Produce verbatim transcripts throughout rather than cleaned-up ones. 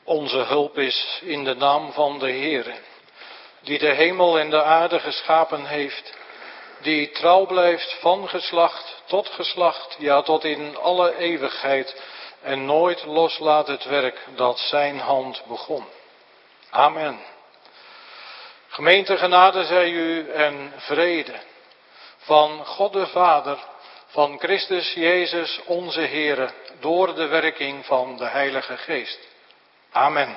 Onze hulp is in de naam van de Heere, die de hemel en de aarde geschapen heeft, die trouw blijft van geslacht tot geslacht, ja tot in alle eeuwigheid, en nooit loslaat het werk dat zijn hand begon. Amen. Gemeente, genade zij u en vrede van God de Vader, van Christus Jezus onze Heere, door de werking van de Heilige Geest. Amen.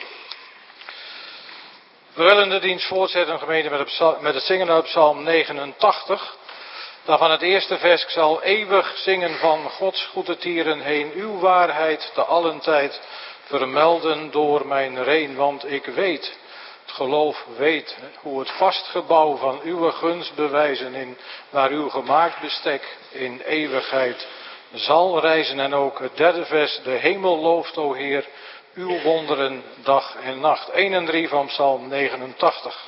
We willen de dienst voortzetten, gemeente, met, het, met het zingen uit Psalm negenentachtig. Daarvan het eerste vers: ik zal eeuwig zingen van Gods goede tieren heen, uw waarheid te allen tijd vermelden door mijn reen. Want ik weet, het geloof weet, hoe het vastgebouw van uw gunst bewijzen in naar uw gemaakt bestek in eeuwigheid zal reizen. En ook het derde vers: de hemel looft, o Heer, uw wonderen dag en nacht. één en drie van Psalm negenentachtig.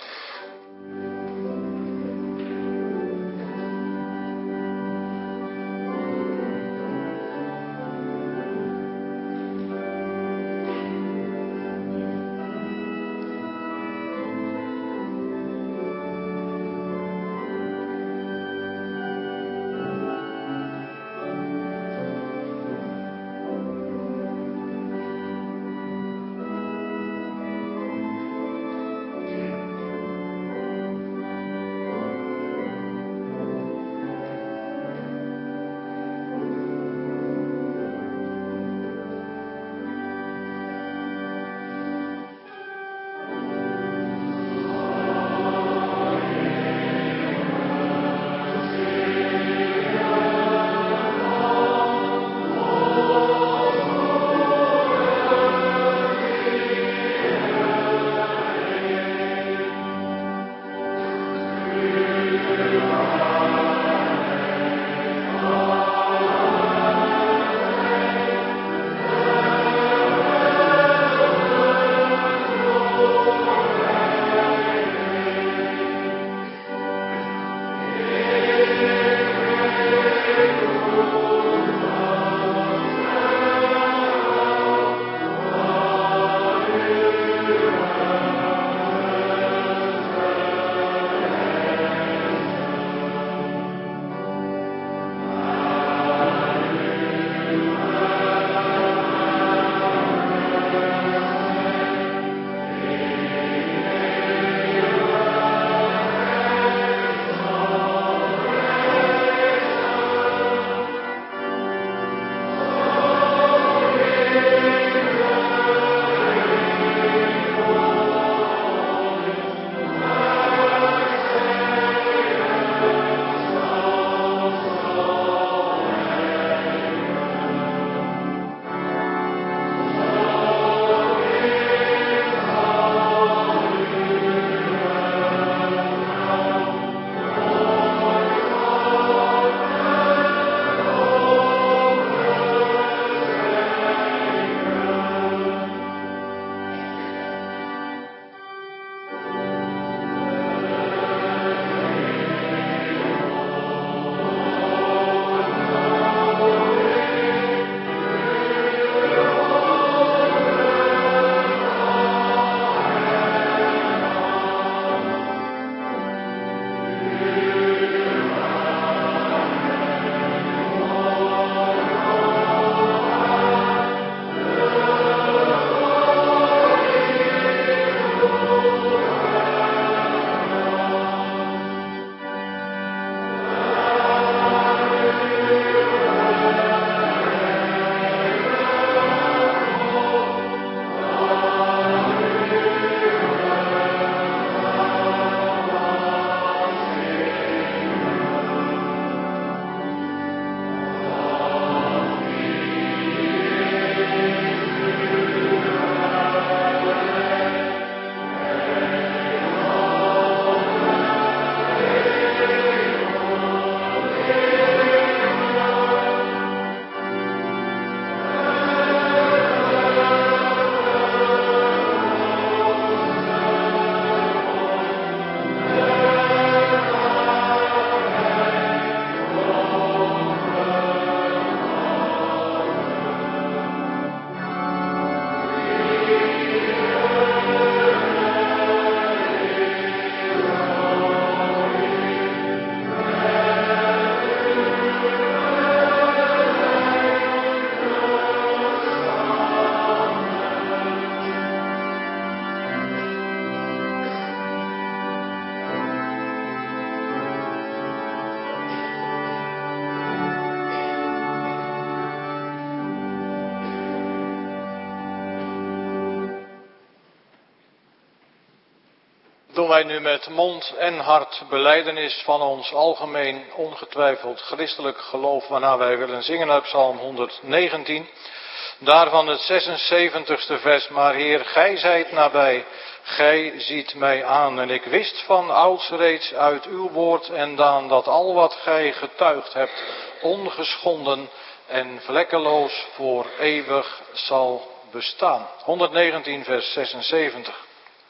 Doen wij nu met mond en hart belijdenis van ons algemeen ongetwijfeld christelijk geloof, waarna wij willen zingen uit Psalm honderdnegentien. Daarvan het zesenzeventigste vers. Maar Heer, gij zijt nabij, gij ziet mij aan. En ik wist van ouds reeds uit uw woord en daan, dat al wat gij getuigd hebt, ongeschonden en vlekkeloos voor eeuwig zal bestaan. honderdnegentien vers zesenzeventig.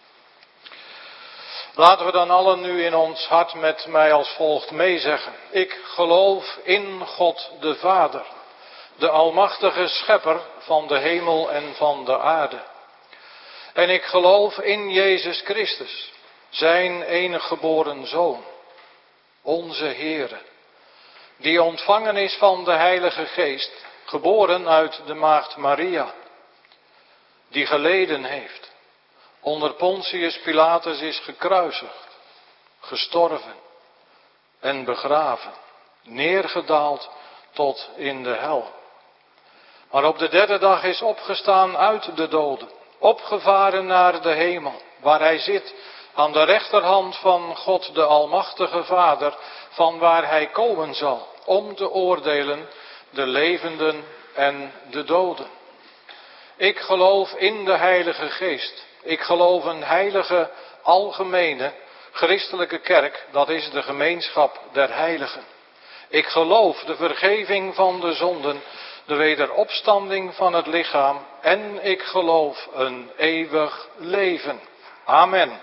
Laten we dan allen nu in ons hart met mij als volgt meezeggen. Ik geloof in God de Vader, de almachtige schepper van de hemel en van de aarde. En ik geloof in Jezus Christus, zijn enige geboren Zoon, onze Heere, die ontvangen is van de Heilige Geest, geboren uit de maagd Maria, die geleden heeft, onder Pontius Pilatus is gekruisigd, gestorven en begraven, neergedaald tot in de hel. Maar op de derde dag is opgestaan uit de doden, opgevaren naar de hemel, waar hij zit aan de rechterhand van God de Almachtige Vader, van waar hij komen zal, om te oordelen de levenden en de doden. Ik geloof in de Heilige Geest. Ik geloof een heilige, algemene, christelijke kerk, dat is de gemeenschap der heiligen. Ik geloof de vergeving van de zonden, de wederopstanding van het lichaam en ik geloof een eeuwig leven. Amen.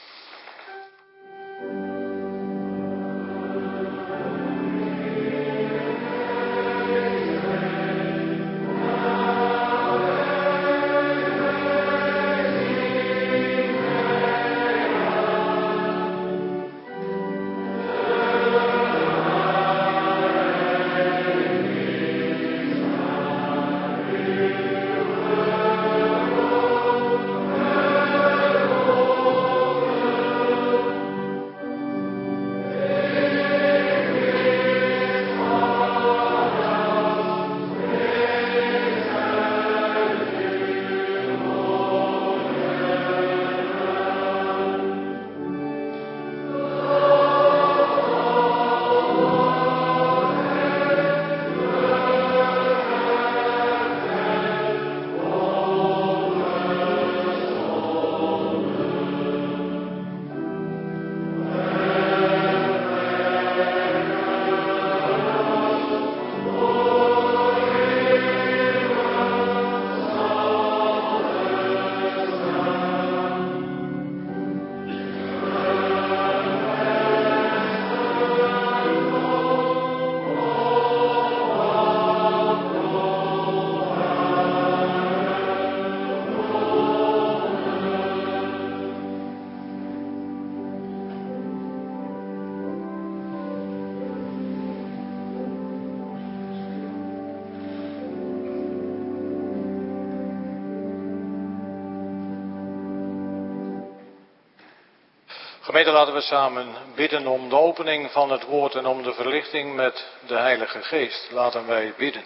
Gemeente, laten we samen bidden om de opening van het woord en om de verlichting met de Heilige Geest. Laten wij bidden.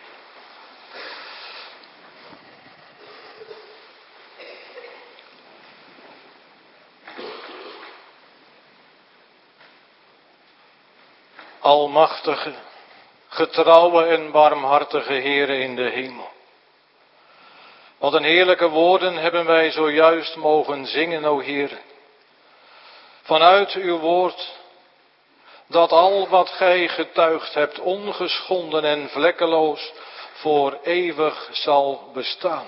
Almachtige, getrouwe en barmhartige Heere in de hemel. Wat een heerlijke woorden hebben wij zojuist mogen zingen, o Heere. Vanuit uw woord, dat al wat gij getuigd hebt ongeschonden en vlekkeloos voor eeuwig zal bestaan.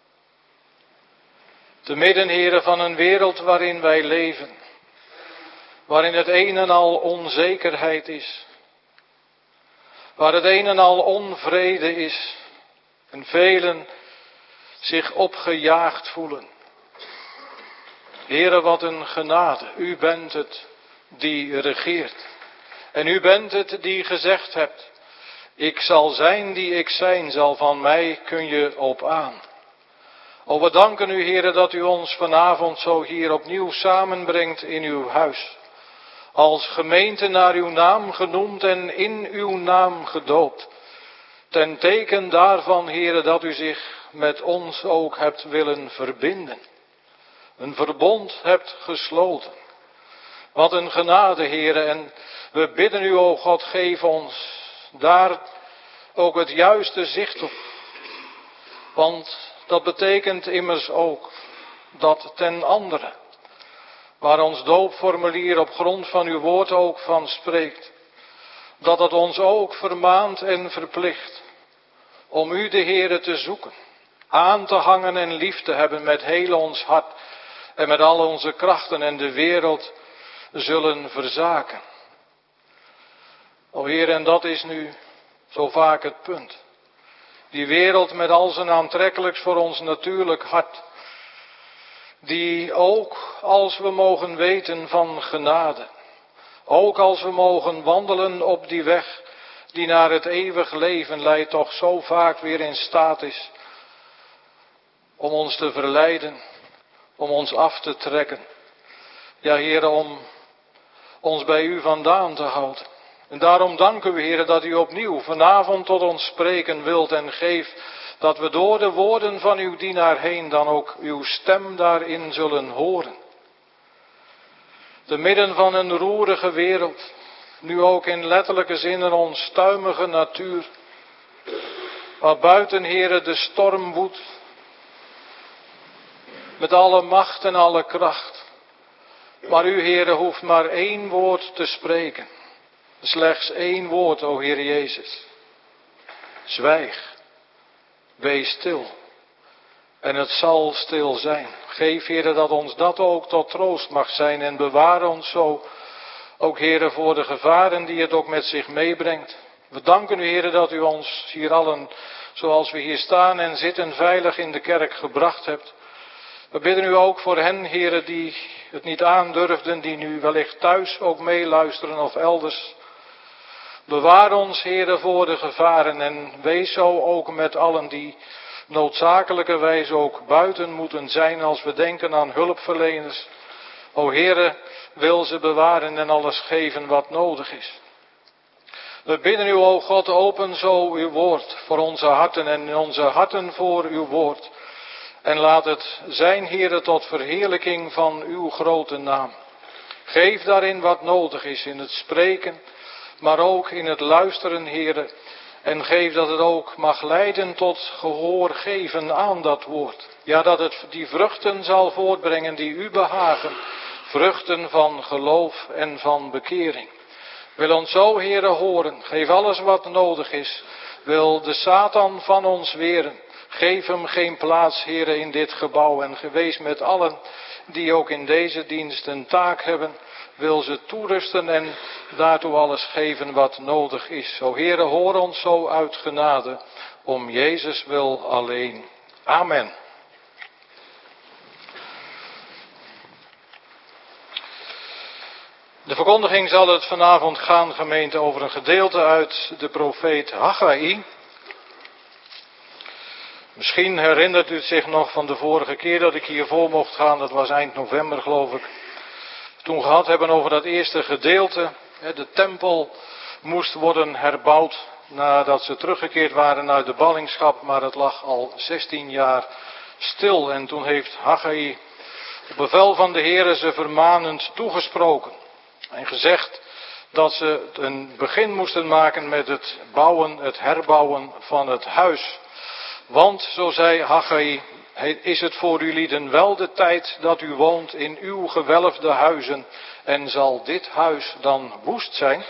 Te midden, Heere, van een wereld waarin wij leven, waarin het een en al onzekerheid is, waar het een en al onvrede is en velen zich opgejaagd voelen. Heere, wat een genade. U bent het die regeert. En u bent het die gezegd hebt, ik zal zijn die ik zijn zal, van mij kun je op aan. O, we danken u, Heere, dat u ons vanavond zo hier opnieuw samenbrengt in uw huis. Als gemeente naar uw naam genoemd en in uw naam gedoopt. Ten teken daarvan, Heere, dat u zich met ons ook hebt willen verbinden. Een verbond hebt gesloten. Wat een genade, Heere, en we bidden u, o God, geef ons daar ook het juiste zicht op. Want dat betekent immers ook dat ten andere, waar ons doopformulier op grond van uw woord ook van spreekt, dat het ons ook vermaant en verplicht om u, de Heere, te zoeken, aan te hangen en lief te hebben met heel ons hart en met al onze krachten en de wereld zullen verzaken. O Heer, en dat is nu zo vaak het punt. Die wereld met al zijn aantrekkelijks voor ons natuurlijk hart, die ook als we mogen weten van genade, ook als we mogen wandelen op die weg die naar het eeuwig leven leidt, toch zo vaak weer in staat is om ons te verleiden, om ons af te trekken. Ja, Heere, om ons bij u vandaan te houden. En daarom danken we, Heere, dat u opnieuw vanavond tot ons spreken wilt en geeft dat we door de woorden van uw dienaar heen dan ook uw stem daarin zullen horen. Te midden van een roerige wereld, nu ook in letterlijke zin een onstuimige natuur, waar buiten, Heere, de storm woedt, met alle macht en alle kracht. Maar u, Heere, hoeft maar één woord te spreken. Slechts één woord, o Heer Jezus. Zwijg. Wees stil. En het zal stil zijn. Geef, Heere, dat ons dat ook tot troost mag zijn. En bewaar ons zo, ook, Heere, voor de gevaren die het ook met zich meebrengt. We danken u, Heere, dat u ons hier allen, zoals we hier staan en zitten, veilig in de kerk gebracht hebt. We bidden u ook voor hen, Heere, die het niet aandurfden, die nu wellicht thuis ook meeluisteren of elders. Bewaar ons, Heere, voor de gevaren en wees zo ook met allen die noodzakelijkerwijs ook buiten moeten zijn als we denken aan hulpverleners. O Heere, wil ze bewaren en alles geven wat nodig is. We bidden u, o God, open zo uw woord voor onze harten en onze harten voor uw woord. En laat het zijn, Heere, tot verheerlijking van uw grote naam. Geef daarin wat nodig is in het spreken, maar ook in het luisteren, Heere. En geef dat het ook mag leiden tot gehoor geven aan dat woord. Ja, dat het die vruchten zal voortbrengen die u behagen. Vruchten van geloof en van bekering. Wil ons zo, Heere, horen. Geef alles wat nodig is. Wil de Satan van ons weren. Geef hem geen plaats, Heere, in dit gebouw. En gewees met allen die ook in deze dienst een taak hebben. Wil ze toerusten en daartoe alles geven wat nodig is. O Heere, hoor ons zo uit genade. Om Jezus wil alleen. Amen. De verkondiging zal het vanavond gaan, gemeente, over een gedeelte uit de profeet Haggai. Misschien herinnert u het zich nog van de vorige keer dat ik hiervoor mocht gaan. Dat was eind november, geloof ik. Toen gehad hebben over dat eerste gedeelte. De tempel moest worden herbouwd nadat ze teruggekeerd waren uit de ballingschap. Maar het lag al zestien jaar stil. En toen heeft Haggai op bevel van de Heere ze vermanend toegesproken. En gezegd dat ze een begin moesten maken met het bouwen, het herbouwen van het huis. Want, zo zei Haggai, is het voor u lieden wel de tijd dat u woont in uw gewelfde huizen en zal dit huis dan woest zijn?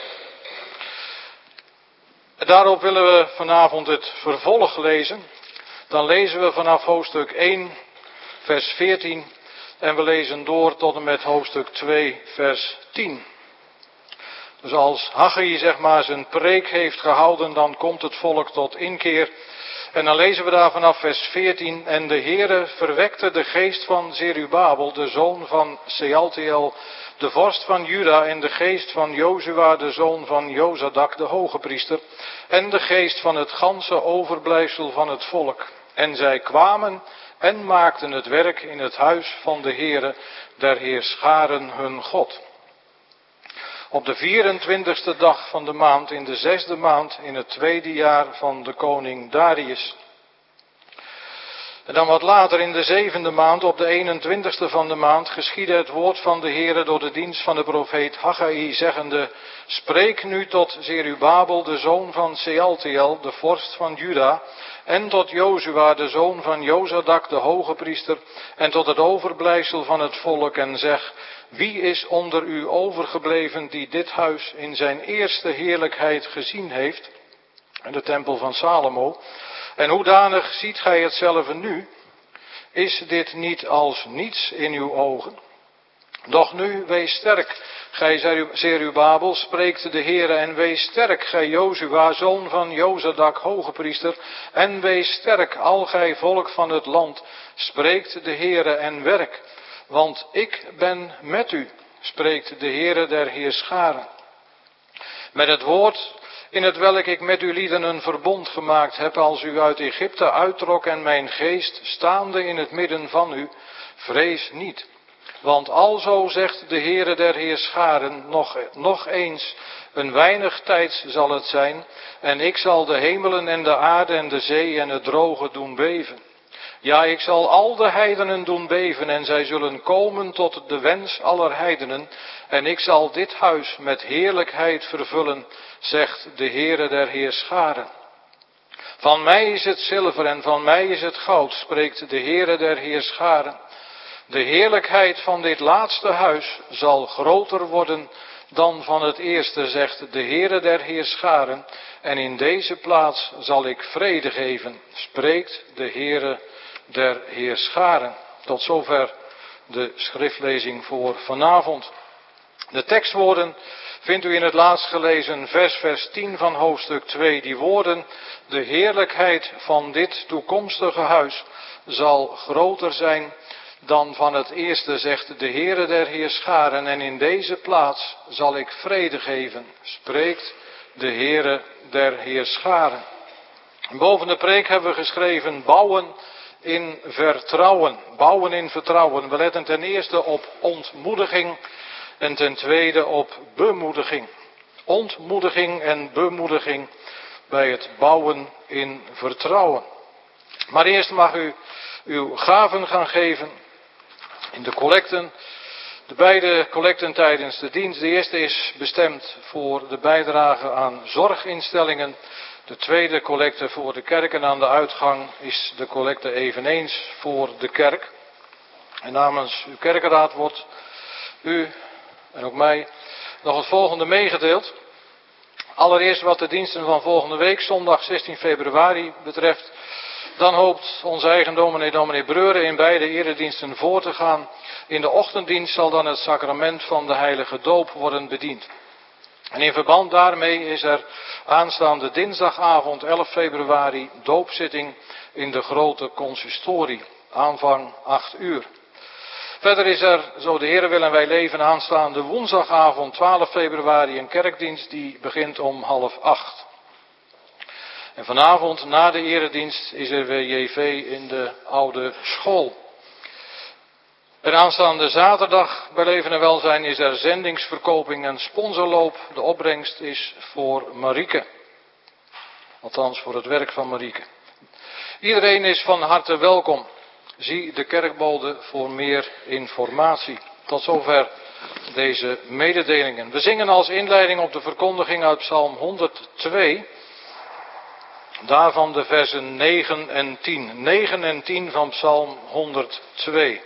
Daarop willen we vanavond het vervolg lezen. Dan lezen we vanaf hoofdstuk één, vers veertien en we lezen door tot en met hoofdstuk twee, vers tien. Dus als Haggai, zeg maar, zijn preek heeft gehouden, dan komt het volk tot inkeer. En dan lezen we daar vanaf vers veertien. En de Heere verwekte de geest van Zerubabel, de zoon van Sealtiel, de vorst van Juda, en de geest van Jozua, de zoon van Jozadak, de hoge priester, en de geest van het ganse overblijfsel van het volk. En zij kwamen en maakten het werk in het huis van de Heere, der Heerscharen hun God. Op de vierentwintigste dag van de maand, in de zesde maand, in het tweede jaar van de koning Darius. En dan wat later in de zevende maand, op de eenentwintigste van de maand, geschiedde het woord van de Heere door de dienst van de profeet Haggai, zeggende: Spreek nu tot Zerubabel, de zoon van Sealtiel, de vorst van Juda, en tot Jozua, de zoon van Jozadak, de hoge priester, en tot het overblijfsel van het volk, en zeg: Wie is onder u overgebleven die dit huis in zijn eerste heerlijkheid gezien heeft, de tempel van Salomo? En hoedanig ziet gij hetzelfde nu? Is dit niet als niets in uw ogen? Doch nu, wees sterk, gij Zerubabel, spreekt de Heere, en wees sterk, gij Jozua, zoon van Jozadak, hoge priester, en wees sterk, al gij volk van het land, spreekt de Heere, en werk, want ik ben met u, spreekt de Heere der Heerscharen. Met het woord in het welk ik met uw lieden een verbond gemaakt heb, als u uit Egypte uittrok en mijn geest staande in het midden van u, vrees niet. Want alzo zegt de Heere der Heerscharen, nog, nog eens, een weinig tijds zal het zijn, en ik zal de hemelen en de aarde en de zee en het droge doen beven. Ja, ik zal al de heidenen doen beven, en zij zullen komen tot de wens aller heidenen, en ik zal dit huis met heerlijkheid vervullen, zegt de Heere der Heerscharen. Van mij is het zilver en van mij is het goud, spreekt de Heere der Heerscharen. De heerlijkheid van dit laatste huis zal groter worden dan van het eerste, zegt de Heere der Heerscharen, en in deze plaats zal ik vrede geven, spreekt de Heere der Heerscharen. Tot zover de schriftlezing voor vanavond. De tekstwoorden vindt u in het laatst gelezen vers, vers tien van hoofdstuk twee. Die woorden: de heerlijkheid van dit toekomstige huis zal groter zijn dan van het eerste, zegt de Heere der Heerscharen, en in deze plaats zal ik vrede geven, spreekt de Heere der Heerscharen. Boven de preek hebben we geschreven: bouwen in vertrouwen. Bouwen in vertrouwen. We letten ten eerste op ontmoediging en ten tweede op bemoediging. Ontmoediging en bemoediging bij het bouwen in vertrouwen. Maar eerst mag u uw gaven gaan geven in de collecten. De beide collecten tijdens de dienst. De eerste is bestemd voor de bijdrage aan zorginstellingen. De tweede collecte voor de kerk, en aan de uitgang is de collecte eveneens voor de kerk. En namens uw kerkenraad wordt u en ook mij nog het volgende meegedeeld. Allereerst wat de diensten van volgende week, zondag zestien februari, betreft. Dan hoopt onze eigen dominee, dominee Breuren, in beide erediensten voor te gaan. In de ochtenddienst zal dan het sacrament van de heilige doop worden bediend. En in verband daarmee is er aanstaande dinsdagavond elf februari doopzitting in de grote consistorie. Aanvang acht uur. Verder is er, zo de Heere wil en wij leven, aanstaande woensdagavond twaalf februari een kerkdienst die begint om half acht. En vanavond na de eredienst is er weer J V in de oude school. En aanstaande zaterdag bij Leven en Welzijn is er zendingsverkoping en sponsorloop. De opbrengst is voor Marieke. Althans voor het werk van Marieke. Iedereen is van harte welkom. Zie de kerkbode voor meer informatie. Tot zover deze mededelingen. We zingen als inleiding op de verkondiging uit Psalm honderdtwee. Daarvan de versen negen en tien. negen en tien van Psalm honderdtwee.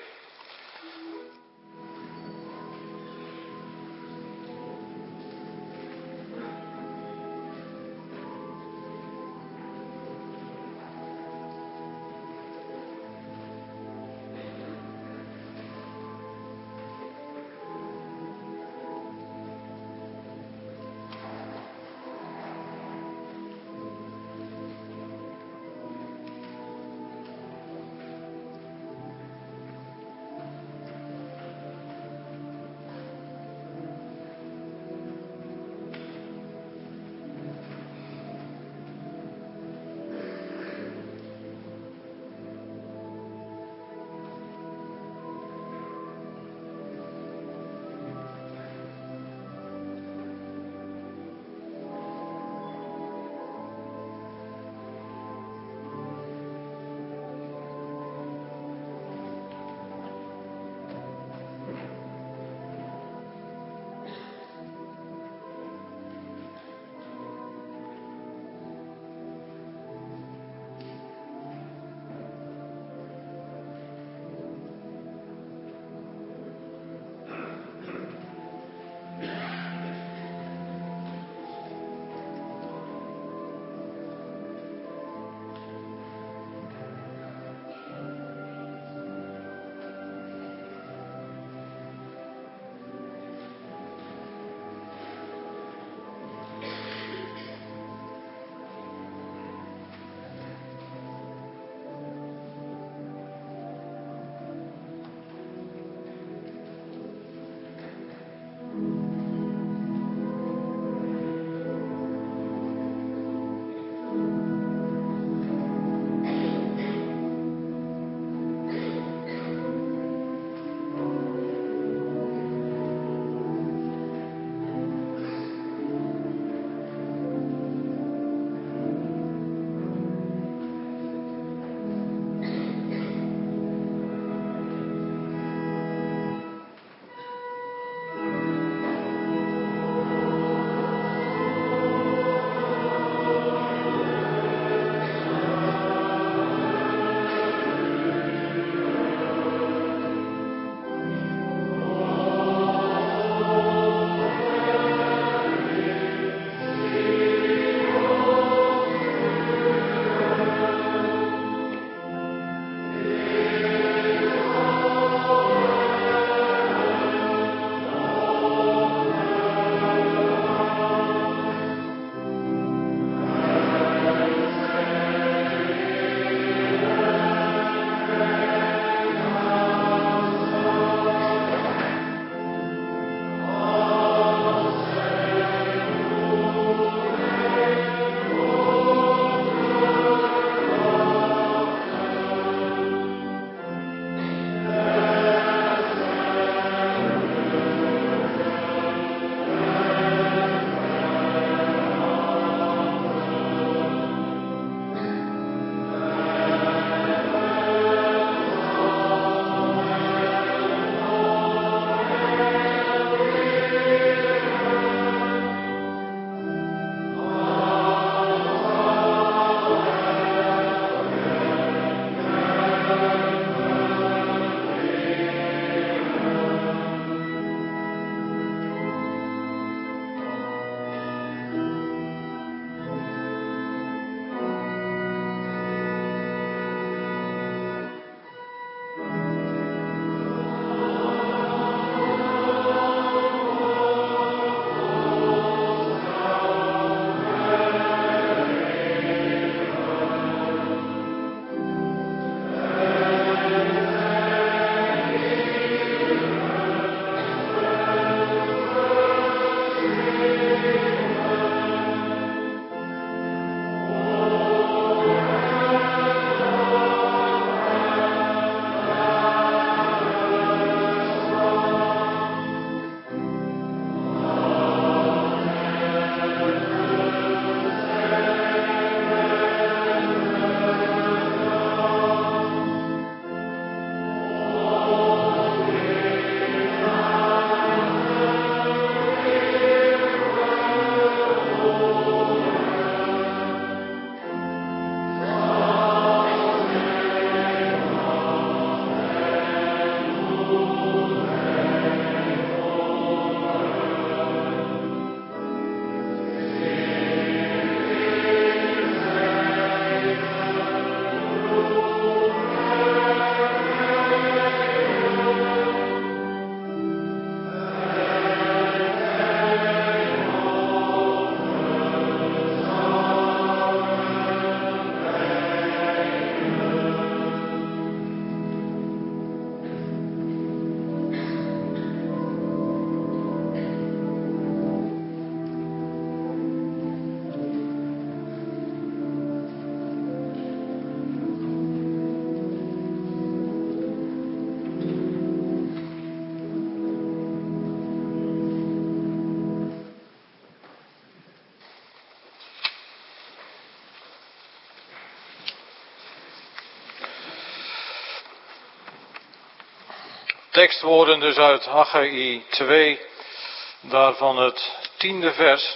Tekstwoorden dus uit Haggai twee, daarvan het tiende vers.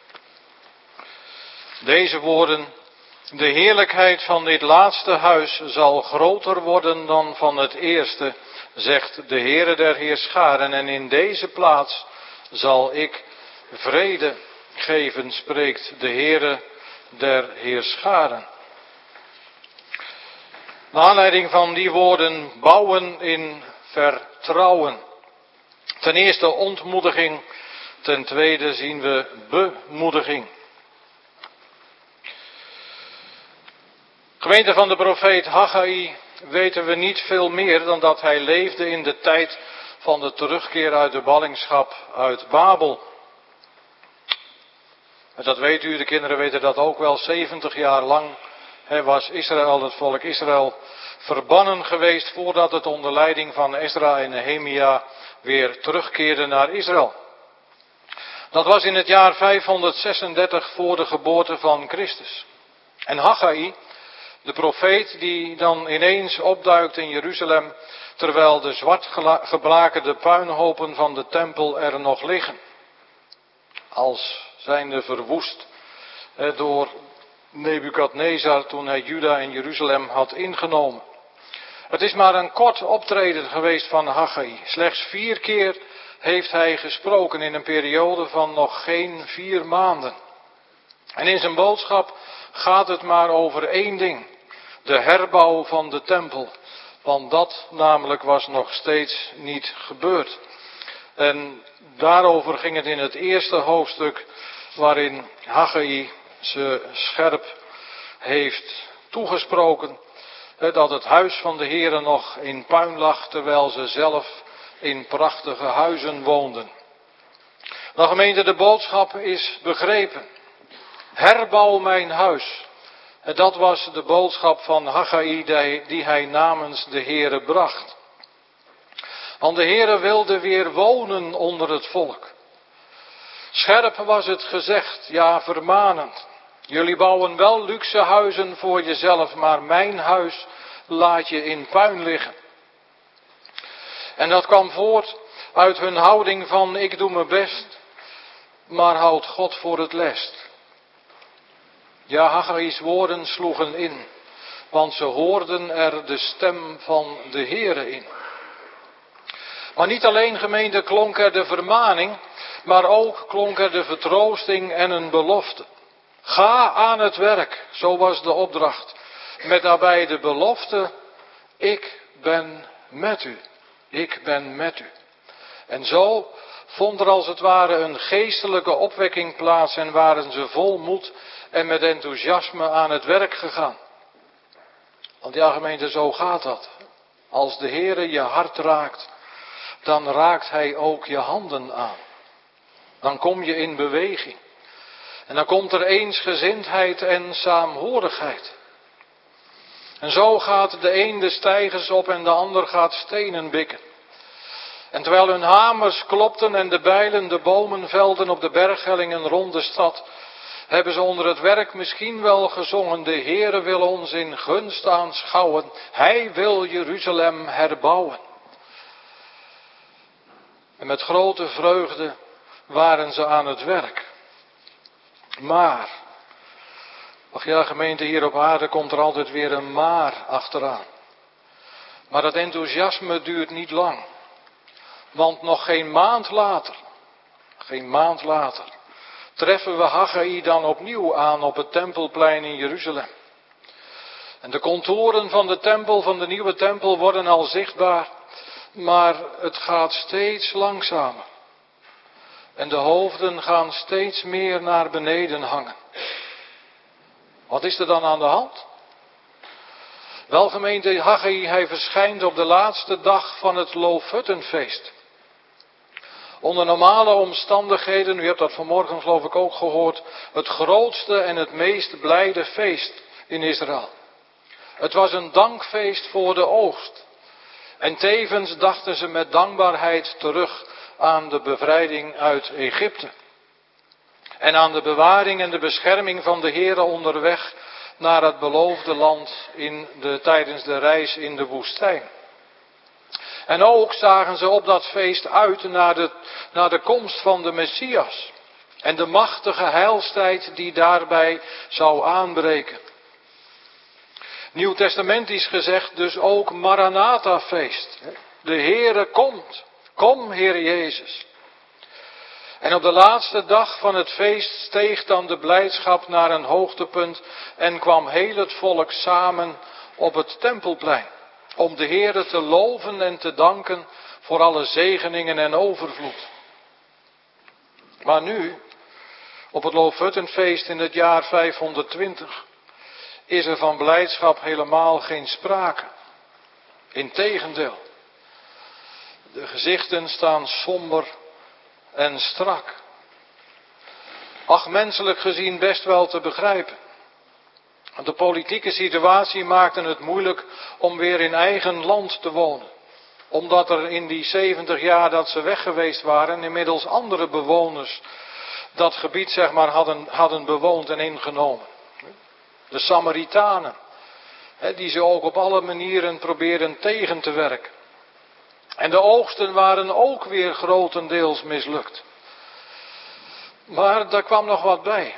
Deze woorden: de heerlijkheid van dit laatste huis zal groter worden dan van het eerste, zegt de Heere der Heerscharen, en in deze plaats zal ik vrede geven, spreekt de Heere der Heerscharen. Naar aanleiding van die woorden bouwen in vertrouwen. Ten eerste ontmoediging, ten tweede zien we bemoediging. Gemeente van de profeet Haggai weten we niet veel meer dan dat hij leefde in de tijd van de terugkeer uit de ballingschap uit Babel. En dat weet u, de kinderen weten dat ook wel, zeventig jaar lang was Israël, het volk Israël, verbannen geweest voordat het onder leiding van Ezra en Nehemia weer terugkeerde naar Israël. Dat was in het jaar vijfhonderdzesendertig voor de geboorte van Christus. En Haggai, de profeet die dan ineens opduikt in Jeruzalem, terwijl de zwart geblakerde puinhopen van de tempel er nog liggen. Als zijnde verwoest door Nebukadnezar toen hij Juda en Jeruzalem had ingenomen. Het is maar een kort optreden geweest van Haggai. Slechts vier keer heeft hij gesproken in een periode van nog geen vier maanden. En in zijn boodschap gaat het maar over één ding: de herbouw van de tempel. Want dat namelijk was nog steeds niet gebeurd. En daarover ging het in het eerste hoofdstuk, waarin Haggai ze scherp heeft toegesproken, dat het huis van de Heere nog in puin lag, terwijl ze zelf in prachtige huizen woonden. Nou gemeente, de boodschap is begrepen. Herbouw mijn huis. En dat was de boodschap van Haggai die hij namens de Heere bracht. Want de Heere wilde weer wonen onder het volk. Scherp was het gezegd, ja vermanend. Jullie bouwen wel luxe huizen voor jezelf, maar mijn huis laat je in puin liggen. En dat kwam voort uit hun houding van: ik doe mijn best, maar houd God voor het lest. Ja, Haggai's woorden sloegen in, want ze hoorden er de stem van de Heere in. Maar niet alleen, gemeente, klonk er de vermaning, maar ook klonk er de vertroosting en een belofte. Ga aan het werk, zo was de opdracht, met daarbij de belofte: ik ben met u, ik ben met u. En zo vond er als het ware een geestelijke opwekking plaats en waren ze vol moed en met enthousiasme aan het werk gegaan. Want ja, gemeente, zo gaat dat. Als de Heere je hart raakt, dan raakt hij ook je handen aan. Dan kom je in beweging. En dan komt er eensgezindheid en saamhorigheid. En zo gaat de een de steigers op en de ander gaat stenen bikken. En terwijl hun hamers klopten en de bijlen de bomen velden op de berghellingen rond de stad, hebben ze onder het werk misschien wel gezongen: de Heere wil ons in gunst aanschouwen, Hij wil Jeruzalem herbouwen. En met grote vreugde waren ze aan het werk. Maar, ach ja, gemeente, hier op aarde komt er altijd weer een maar achteraan. Maar dat enthousiasme duurt niet lang. Want nog geen maand later, geen maand later, treffen we Haggai dan opnieuw aan op het Tempelplein in Jeruzalem. En de contouren van de tempel, van de nieuwe tempel, worden al zichtbaar, maar het gaat steeds langzamer. En de hoofden gaan steeds meer naar beneden hangen. Wat is er dan aan de hand? Wel, gemeente, Haggai, hij verschijnt op de laatste dag van het Loofhuttenfeest. Onder normale omstandigheden, u hebt dat vanmorgen geloof ik ook gehoord, het grootste en het meest blijde feest in Israël. Het was een dankfeest voor de oogst. En tevens dachten ze met dankbaarheid terug aan de bevrijding uit Egypte. En aan de bewaring en de bescherming van de Heere onderweg naar het beloofde land in de, tijdens de reis in de woestijn. En ook zagen ze op dat feest uit naar de, naar de komst van de Messias. En de machtige heilstijd die daarbij zou aanbreken. Nieuwtestamentisch gezegd dus ook Maranatha-feest. De Heere komt. Kom, Heer Jezus. En op de laatste dag van het feest steeg dan de blijdschap naar een hoogtepunt en kwam heel het volk samen op het Tempelplein. Om de Heere te loven en te danken voor alle zegeningen en overvloed. Maar nu, op het Loofhuttenfeest in het jaar vijfhonderdtwintig, is er van blijdschap helemaal geen sprake. Integendeel, de gezichten staan somber en strak. Ach, menselijk gezien best wel te begrijpen. De politieke situatie maakte het moeilijk om weer in eigen land te wonen. Omdat er in die zeventig jaar dat ze weg geweest waren, inmiddels andere bewoners dat gebied zeg maar hadden, hadden bewoond en ingenomen. De Samaritanen, die ze ook op alle manieren probeerden tegen te werken. En de oogsten waren ook weer grotendeels mislukt. Maar daar kwam nog wat bij.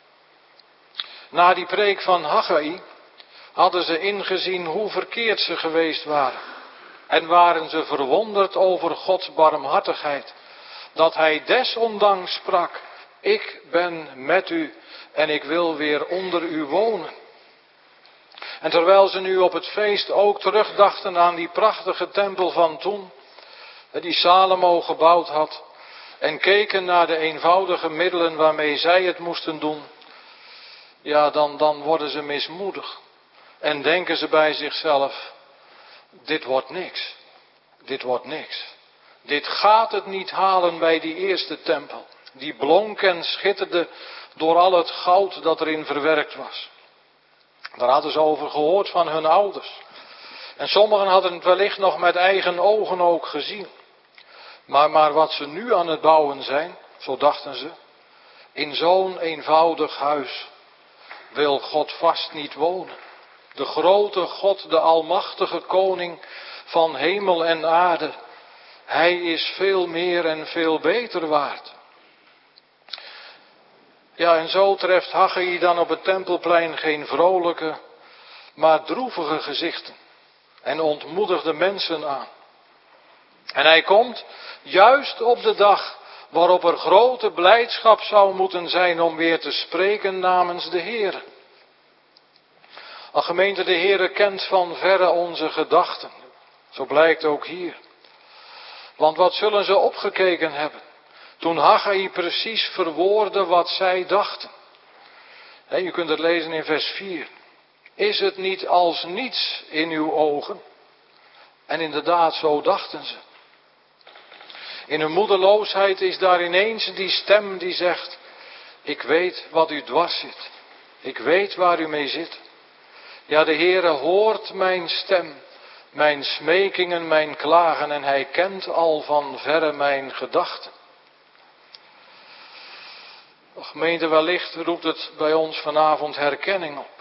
Na die preek van Haggai hadden ze ingezien hoe verkeerd ze geweest waren. En waren ze verwonderd over Gods barmhartigheid. Dat hij desondanks sprak, ik ben met u en ik wil weer onder u wonen. En terwijl ze nu op het feest ook terugdachten aan die prachtige tempel van toen, die Salomo gebouwd had, en keken naar de eenvoudige middelen waarmee zij het moesten doen, ja, dan, dan worden ze mismoedig. En denken ze bij zichzelf, dit wordt niks. Dit wordt niks. Dit gaat het niet halen bij die eerste tempel. Die blonk en schitterde door al het goud dat erin verwerkt was. Daar hadden ze over gehoord van hun ouders. En sommigen hadden het wellicht nog met eigen ogen ook gezien. Maar, maar wat ze nu aan het bouwen zijn, zo dachten ze, in zo'n eenvoudig huis wil God vast niet wonen. De grote God, de almachtige koning van hemel en aarde, hij is veel meer en veel beter waard. Ja, en zo treft Haggai dan op het Tempelplein geen vrolijke, maar droevige gezichten en ontmoedigde mensen aan. En hij komt juist op de dag waarop er grote blijdschap zou moeten zijn om weer te spreken namens de Heere. Al gemeente, de Heere kent van verre onze gedachten. Zo blijkt ook hier. Want wat zullen ze opgekeken hebben toen Haggai precies verwoordde wat zij dachten. He, je kunt het lezen in vers vier. Is het niet als niets in uw ogen? En inderdaad, zo dachten ze. In hun moedeloosheid is daar ineens die stem die zegt, ik weet wat u dwars zit. Ik weet waar u mee zit. Ja, de Heere hoort mijn stem, mijn smekingen, mijn klagen en hij kent al van verre mijn gedachten. Gemeente, wellicht roept het bij ons vanavond herkenning op.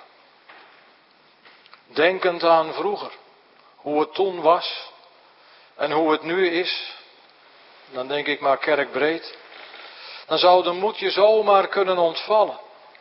Denkend aan vroeger, hoe het toen was en hoe het nu is, dan denk ik maar kerkbreed, dan zou de moed je zomaar kunnen ontvallen.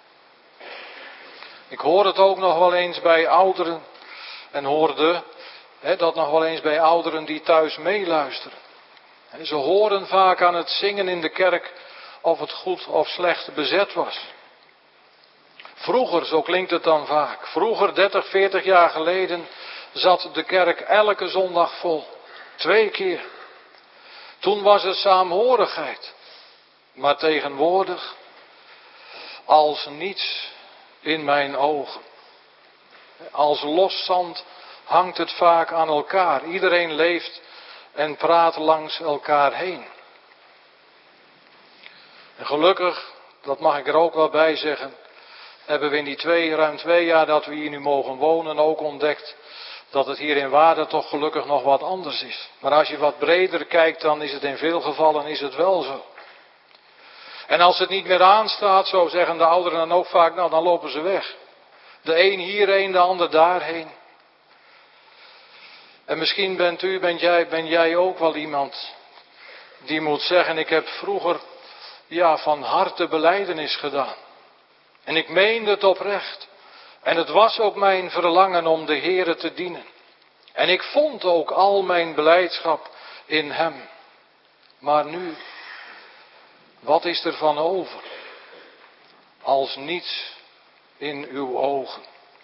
Ik hoor het ook nog wel eens bij ouderen en hoorde hè, dat nog wel eens bij ouderen die thuis meeluisteren. En ze horen vaak aan het zingen in de kerk of het goed of slecht bezet was. Vroeger, zo klinkt het dan vaak, vroeger dertig, veertig jaar geleden zat de kerk elke zondag vol. Twee keer. Toen was er saamhorigheid. Maar tegenwoordig als niets in mijn ogen. Als los zand hangt het vaak aan elkaar. Iedereen leeft en praat langs elkaar heen. En gelukkig, dat mag ik er ook wel bij zeggen, hebben we in die twee, ruim twee jaar dat we hier nu mogen wonen ook ontdekt dat het hier in Waarden toch gelukkig nog wat anders is. Maar als je wat breder kijkt, dan is het in veel gevallen is het wel zo. En als het niet meer aanstaat, zo zeggen de ouderen dan ook vaak, nou dan lopen ze weg. De een hierheen, de ander daarheen. En misschien bent u, bent jij, ben jij ook wel iemand die moet zeggen, ik heb vroeger ja, van harte belijdenis gedaan. En ik meende het oprecht. En het was ook mijn verlangen om de Heere te dienen. En ik vond ook al mijn blijdschap in Hem. Maar nu, wat is er van over? Als niets in uw ogen.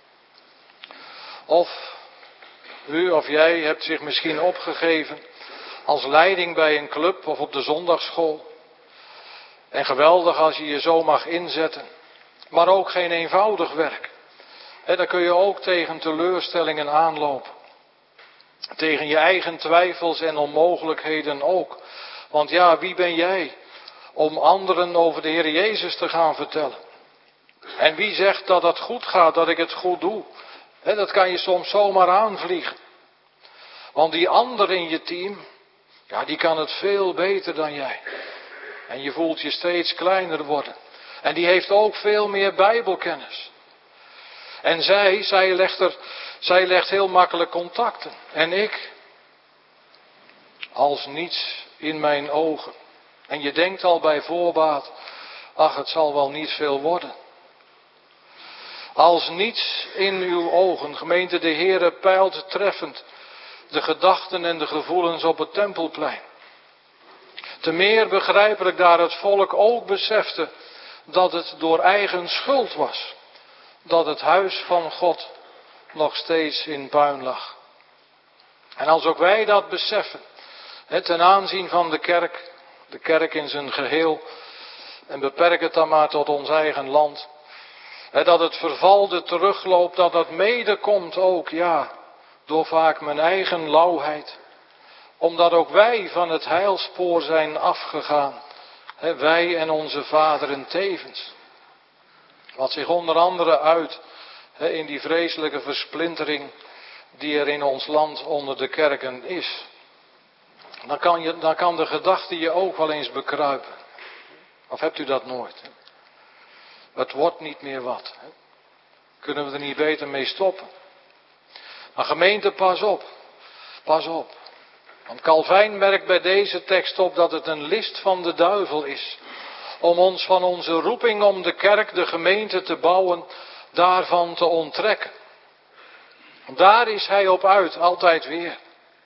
Of u of jij hebt zich misschien opgegeven als leiding bij een club of op de zondagsschool. En geweldig als je je zo mag inzetten. Maar ook geen eenvoudig werk. En dan kun je ook tegen teleurstellingen aanlopen. Tegen je eigen twijfels en onmogelijkheden ook. Want ja, wie ben jij om anderen over de Heer Jezus te gaan vertellen? En wie zegt dat het goed gaat, dat ik het goed doe? He, dat kan je soms zomaar aanvliegen. Want die ander in je team, ja, die kan het veel beter dan jij. En je voelt je steeds kleiner worden. En die heeft ook veel meer Bijbelkennis. En zij, zij legt, er, zij legt heel makkelijk contacten. En ik, als niets in mijn ogen. En je denkt al bij voorbaat, ach, het zal wel niet veel worden. Als niets in uw ogen, gemeente, de Heere peilt treffend de gedachten en de gevoelens op het Tempelplein. Te meer begrijpelijk daar het volk ook besefte dat het door eigen schuld was. Dat het huis van God nog steeds in puin lag. En als ook wij dat beseffen, ten aanzien van de kerk, de kerk in zijn geheel, en beperk het dan maar tot ons eigen land, dat het vervalde terugloopt, dat dat mede komt ook, ja, door vaak mijn eigen lauwheid. Omdat ook wij van het heilspoor zijn afgegaan, wij en onze vaderen tevens. Wat zich onder andere uit in die vreselijke versplintering die er in ons land onder de kerken is. Dan kan, je, dan kan de gedachte je ook wel eens bekruipen. Of hebt u dat nooit? Het wordt niet meer wat. Kunnen we er niet beter mee stoppen? Maar gemeente, pas op. Pas op. Want Calvijn merkt bij deze tekst op dat het een list van de duivel is. Om ons van onze roeping om de kerk, de gemeente te bouwen, daarvan te onttrekken. Daar is hij op uit, altijd weer.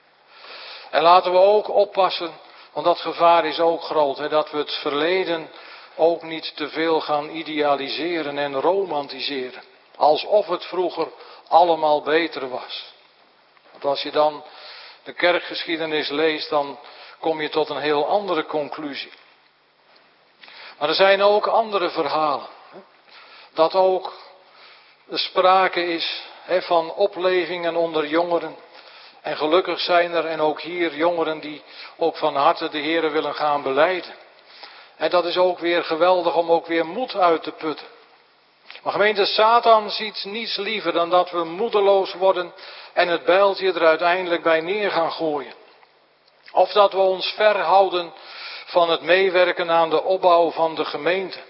En laten we ook oppassen, want dat gevaar is ook groot. Hè, dat we het verleden ook niet te veel gaan idealiseren en romantiseren. Alsof het vroeger allemaal beter was. Want als je dan de kerkgeschiedenis leest, dan kom je tot een heel andere conclusie. Maar er zijn ook andere verhalen. Dat ook er sprake is van oplevingen onder jongeren. En gelukkig zijn er en ook hier jongeren die ook van harte de Heere willen gaan belijden. En dat is ook weer geweldig om ook weer moed uit te putten. Maar gemeente, Satan ziet niets liever dan dat we moedeloos worden en het bijltje er uiteindelijk bij neer gaan gooien. Of dat we ons verhouden van het meewerken aan de opbouw van de gemeente.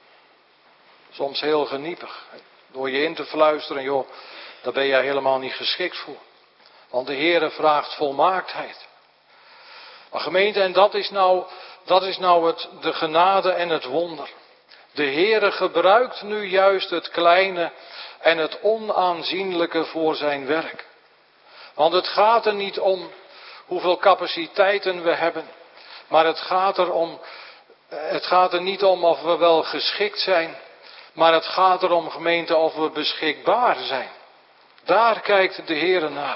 Soms heel geniepig. Door je in te fluisteren, joh, daar ben jij helemaal niet geschikt voor. Want de Heere vraagt volmaaktheid. Maar gemeente, en dat is nou, dat is nou het, de genade en het wonder. De Heere gebruikt nu juist het kleine en het onaanzienlijke voor zijn werk. Want het gaat er niet om hoeveel capaciteiten we hebben. Maar het gaat er om, het gaat er niet om of we wel geschikt zijn. Maar het gaat erom, gemeente, of we beschikbaar zijn. Daar kijkt de Heere naar.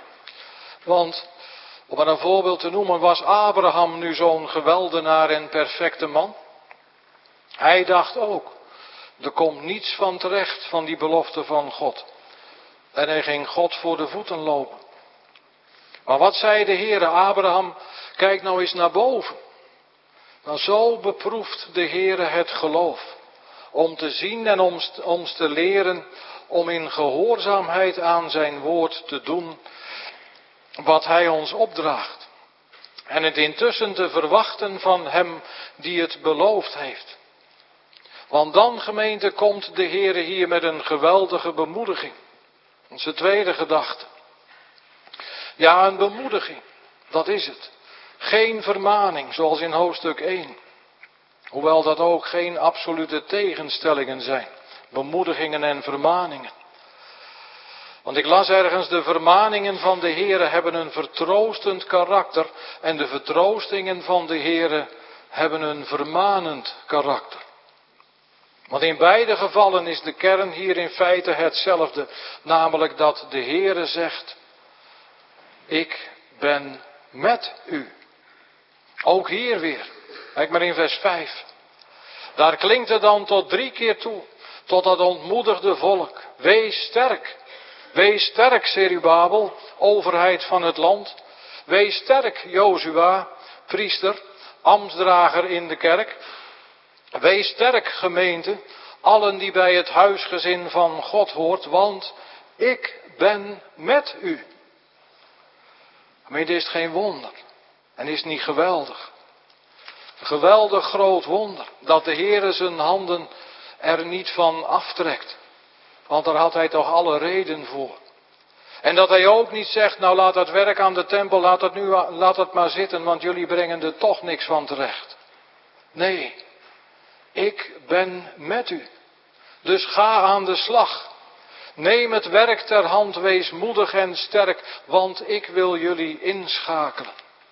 Want, om maar een voorbeeld te noemen, was Abraham nu zo'n geweldenaar en perfecte man? Hij dacht ook, er komt niets van terecht van die belofte van God. En hij ging God voor de voeten lopen. Maar wat zei de Heere? Abraham, kijk nou eens naar boven. Dan zo beproeft de Heere het geloof. Om te zien en om ons te leren om in gehoorzaamheid aan zijn woord te doen wat hij ons opdraagt. En het intussen te verwachten van hem die het beloofd heeft. Want dan, gemeente, komt de Heere hier met een geweldige bemoediging. Onze tweede gedachte. Ja, een bemoediging, dat is het. Geen vermaning, zoals in hoofdstuk één. Hoewel dat ook geen absolute tegenstellingen zijn. Bemoedigingen en vermaningen. Want ik las ergens, de vermaningen van de Heere hebben een vertroostend karakter. En de vertroostingen van de Heere hebben een vermanend karakter. Want in beide gevallen is de kern hier in feite hetzelfde. Namelijk dat de Heere zegt, ik ben met u. Ook hier weer. Kijk maar in vers vijf. Daar klinkt het dan tot drie keer toe. Tot dat ontmoedigde volk. Wees sterk. Wees sterk, Zerubabel, overheid van het land. Wees sterk, Jozua, priester, ambtsdrager in de kerk. Wees sterk, gemeente, allen die bij het huisgezin van God hoort, want ik ben met u. Gemeente, is het geen wonder en is het niet geweldig? Een geweldig groot wonder dat de Heere zijn handen er niet van aftrekt. Want daar had hij toch alle reden voor. En dat hij ook niet zegt, nou laat dat werk aan de tempel, laat het, nu, laat het maar zitten, want jullie brengen er toch niks van terecht. Nee, ik ben met u. Dus ga aan de slag. Neem het werk ter hand, wees moedig en sterk, want ik wil jullie inschakelen.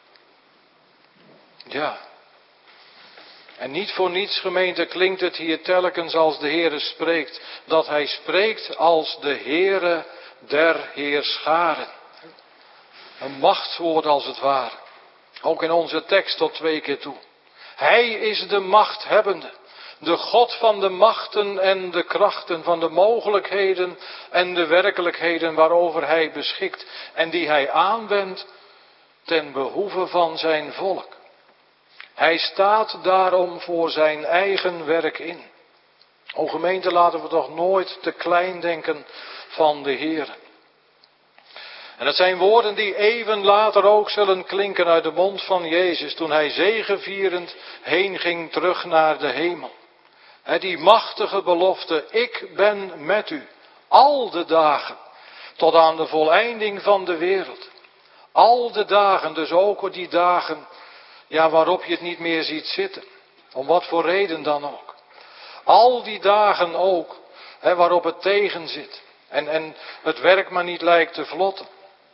Ja. En niet voor niets, gemeente, klinkt het hier telkens als de Heere spreekt, dat hij spreekt als de Heere der Heerscharen. Een machtswoord als het ware. Ook in onze tekst tot twee keer toe. Hij is de machthebbende. De God van de machten en de krachten, van de mogelijkheden en de werkelijkheden waarover hij beschikt. En die hij aanwendt ten behoeve van zijn volk. Hij staat daarom voor zijn eigen werk in. O gemeente, laten we toch nooit te klein denken van de Heer. En dat zijn woorden die even later ook zullen klinken uit de mond van Jezus, toen hij zegevierend heen ging terug naar de hemel. He, die machtige belofte, ik ben met u, al de dagen, tot aan de voleinding van de wereld. Al de dagen, dus ook die dagen, ja, waarop je het niet meer ziet zitten. Om wat voor reden dan ook. Al die dagen ook, he, waarop het tegen zit. En, en het werk maar niet lijkt te vlotten.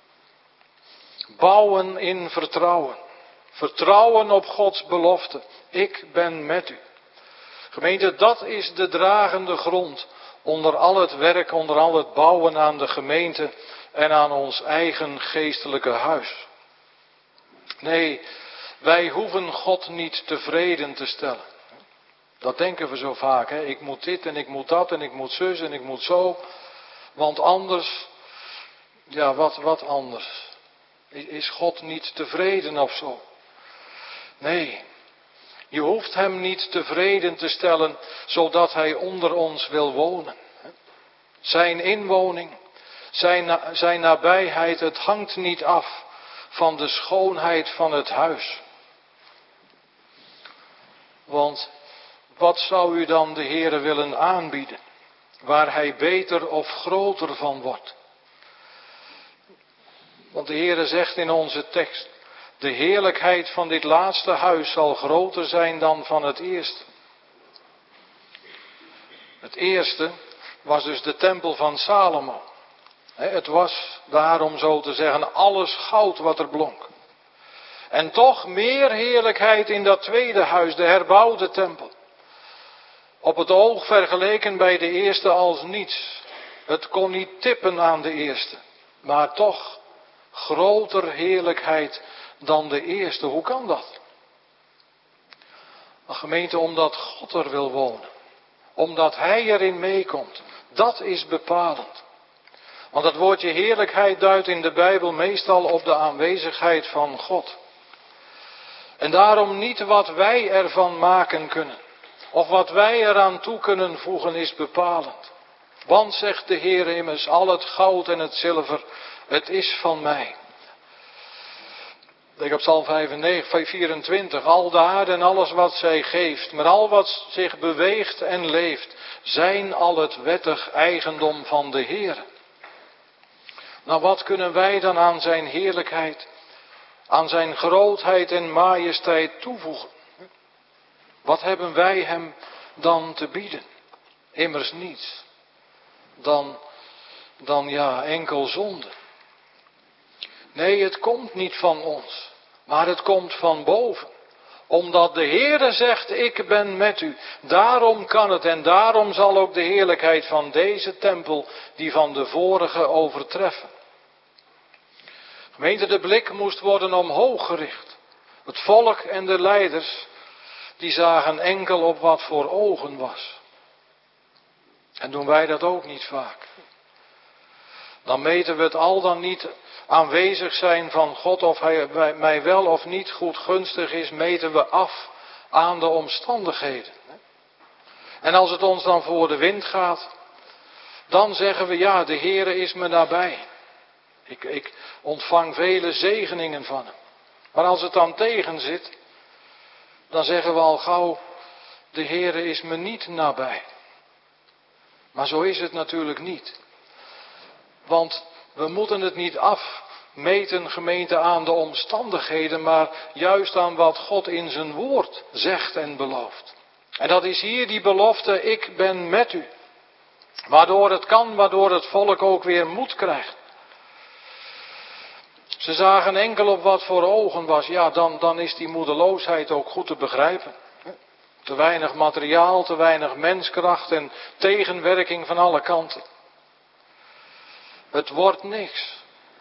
Bouwen in vertrouwen. Vertrouwen op Gods belofte. Ik ben met u. Gemeente, dat is de dragende grond onder al het werk, onder al het bouwen aan de gemeente en aan ons eigen geestelijke huis. Nee, wij hoeven God niet tevreden te stellen. Dat denken we zo vaak, hè? Ik moet dit en ik moet dat en ik moet zus en ik moet zo. Want anders, ja, wat, wat anders? Is God niet tevreden of zo? Nee, je hoeft hem niet tevreden te stellen, zodat hij onder ons wil wonen. Zijn inwoning, zijn, zijn nabijheid, het hangt niet af van de schoonheid van het huis. Want wat zou u dan de Heere willen aanbieden, waar hij beter of groter van wordt? Want de Heere zegt in onze tekst, de heerlijkheid van dit laatste huis zal groter zijn dan van het eerste. Het eerste was dus de tempel van Salomo. Het was, daarom zo te zeggen, alles goud wat er blonk. En toch meer heerlijkheid in dat tweede huis, de herbouwde tempel. Op het oog vergeleken bij de eerste als niets. Het kon niet tippen aan de eerste, maar toch groter heerlijkheid dan de eerste. Hoe kan dat? Een gemeente, omdat God er wil wonen. Omdat hij erin meekomt. Dat is bepalend. Want het woordje heerlijkheid duidt in de Bijbel meestal op de aanwezigheid van God. En daarom niet wat wij ervan maken kunnen. Of wat wij eraan toe kunnen voegen is bepalend. Want, zegt de Heer immers, al het goud en het zilver, het is van mij. Denk op Psalm vierentwintig, al de aarde en alles wat zij geeft, maar al wat zich beweegt en leeft, zijn al het wettig eigendom van de Heer. Nou, wat kunnen wij dan aan zijn heerlijkheid, aan zijn grootheid en majesteit toevoegen? Wat hebben wij hem dan te bieden? Immers niets. Dan, dan ja, enkel zonde. Nee, het komt niet van ons, maar het komt van boven. Omdat de Heere zegt, ik ben met u. Daarom kan het en daarom zal ook de heerlijkheid van deze tempel die van de vorige overtreffen. Gemeente, de blik moest worden omhoog gericht. Het volk en de leiders, die zagen enkel op wat voor ogen was. En doen wij dat ook niet vaak. Dan meten we het al dan niet aanwezig zijn van God, of hij mij wel of niet goed gunstig is, meten we af aan de omstandigheden. En als het ons dan voor de wind gaat, dan zeggen we ja, de Heere is me nabij. Ik, ik ontvang vele zegeningen van hem. Maar als het dan tegen zit, dan zeggen we al gauw, de Heere is me niet nabij. Maar zo is het natuurlijk niet. Want we moeten het niet afmeten, gemeente, aan de omstandigheden, maar juist aan wat God in zijn woord zegt en belooft. En dat is hier die belofte, ik ben met u. Waardoor het kan, waardoor het volk ook weer moed krijgt. Ze zagen enkel op wat voor ogen was, ja, dan, dan is die moedeloosheid ook goed te begrijpen. Te weinig materiaal, te weinig menskracht en tegenwerking van alle kanten. Het wordt niks.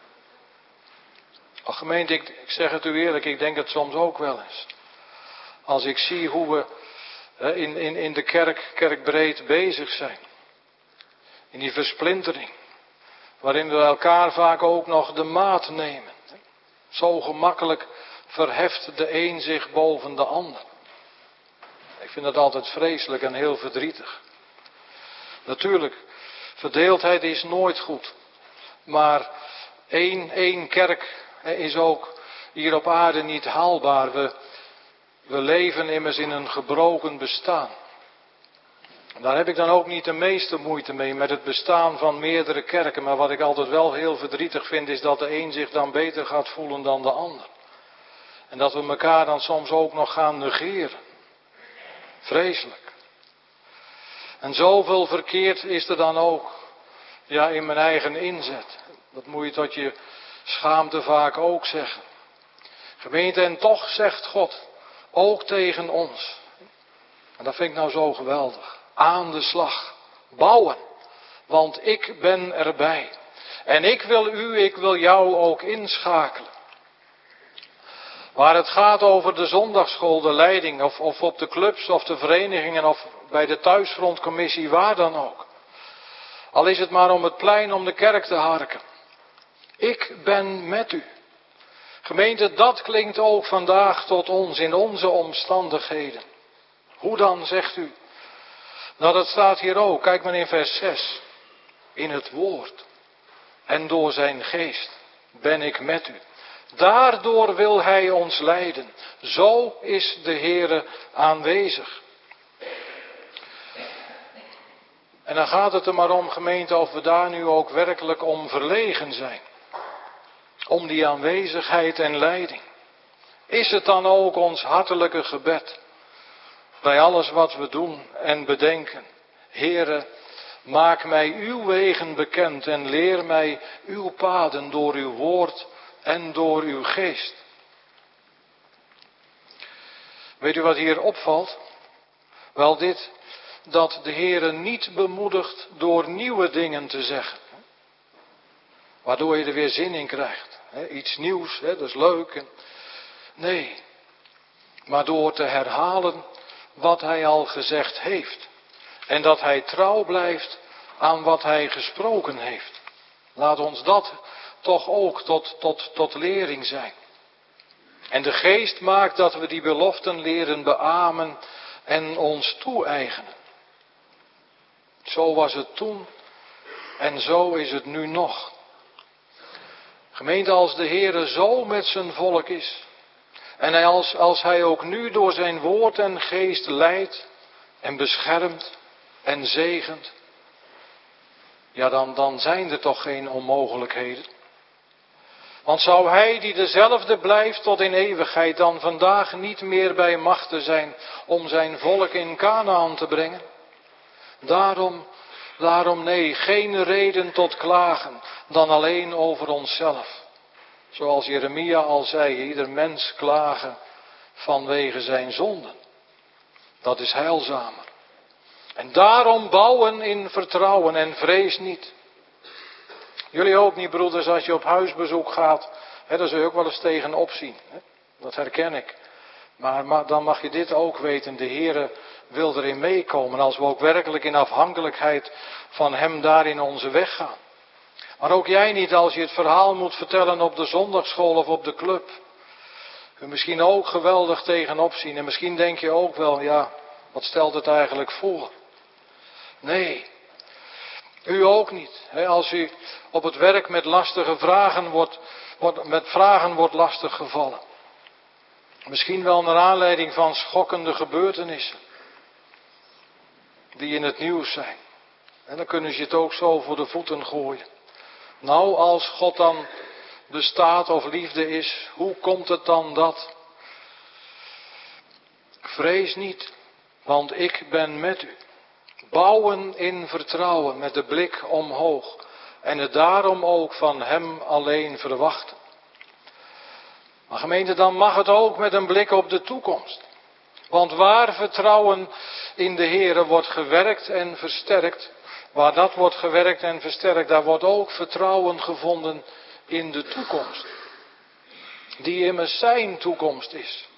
Ach, gemeente, ik, ik zeg het u eerlijk, ik denk het soms ook wel eens. Als ik zie hoe we hè, in, in, in de kerk, kerkbreed bezig zijn. In die versplintering. Waarin we elkaar vaak ook nog de maat nemen. Zo gemakkelijk verheft de een zich boven de ander. Ik vind dat altijd vreselijk en heel verdrietig. Natuurlijk, verdeeldheid is nooit goed. Maar één, één kerk is ook hier op aarde niet haalbaar. We, we leven immers in een gebroken bestaan. Daar heb ik dan ook niet de meeste moeite mee met het bestaan van meerdere kerken. Maar wat ik altijd wel heel verdrietig vind is dat de een zich dan beter gaat voelen dan de ander. En dat we elkaar dan soms ook nog gaan negeren. Vreselijk. En zoveel verkeerd is er dan ook. Ja, in mijn eigen inzet. Dat moet je tot je schaamte vaak ook zeggen. Gemeente, en toch zegt God, ook tegen ons. En dat vind ik nou zo geweldig. Aan de slag. Bouwen. Want ik ben erbij. En ik wil u, ik wil jou ook inschakelen. Waar het gaat over de zondagsschool, de leiding, of, of op de clubs of de verenigingen of bij de thuisfrontcommissie, waar dan ook. Al is het maar om het plein om de kerk te harken. Ik ben met u. Gemeente, dat klinkt ook vandaag tot ons in onze omstandigheden. Hoe dan, zegt u? Nou, dat staat hier ook. Kijk maar in vers zes. In het woord. En door zijn geest ben ik met u. Daardoor wil hij ons leiden. Zo is de Heere aanwezig. En dan gaat het er maar om, gemeente, of we daar nu ook werkelijk om verlegen zijn. Om die aanwezigheid en leiding. Is het dan ook ons hartelijke gebed, bij alles wat we doen en bedenken. Heere, maak mij uw wegen bekend en leer mij uw paden door uw woord en door uw geest. Weet u wat hier opvalt? Wel dit, dat de Heere niet bemoedigt door nieuwe dingen te zeggen. Waardoor je er weer zin in krijgt. He, iets nieuws, he, dat is leuk. Nee, maar door te herhalen wat hij al gezegd heeft. En dat hij trouw blijft aan wat hij gesproken heeft. Laat ons dat toch ook tot, tot, tot lering zijn. En de geest maakt dat we die beloften leren beamen en ons toe-eigenen. Zo was het toen en zo is het nu nog. Gemeente, als de Heere zo met zijn volk is. En als, als hij ook nu door zijn woord en geest leidt en beschermt en zegent. ja dan, dan zijn er toch geen onmogelijkheden. Want zou hij die dezelfde blijft tot in eeuwigheid dan vandaag niet meer bij machte zijn om zijn volk in Kanaän te brengen? Daarom, daarom nee, geen reden tot klagen dan alleen over onszelf. Zoals Jeremia al zei, ieder mens klagen vanwege zijn zonden. Dat is heilzamer. En daarom bouwen in vertrouwen en vrees niet. Jullie ook niet, broeders, als je op huisbezoek gaat, hè, daar zul je ook wel eens tegenop zien. Hè? Dat herken ik. Maar, maar dan mag je dit ook weten, de Heere wil erin meekomen, als we ook werkelijk in afhankelijkheid van Hem daar in onze weg gaan. Maar ook jij niet, als je het verhaal moet vertellen op de zondagschool of op de club. Je misschien ook geweldig tegenop zien. En misschien denk je ook wel, ja, wat stelt het eigenlijk voor? Nee, u ook niet. Als u op het werk met lastige vragen wordt, wordt, met vragen wordt lastig gevallen. Misschien wel naar aanleiding van schokkende gebeurtenissen. Die in het nieuws zijn. En dan kunnen ze het ook zo voor de voeten gooien. Nou, als God dan bestaat of liefde is, hoe komt het dan dat? Vrees niet, want ik ben met u. Bouwen in vertrouwen met de blik omhoog. En het daarom ook van Hem alleen verwachten. Maar gemeente, dan mag het ook met een blik op de toekomst. Want waar vertrouwen in de Heere wordt gewerkt en versterkt, waar dat wordt gewerkt en versterkt, daar wordt ook vertrouwen gevonden in de toekomst. Die immers zijn toekomst is.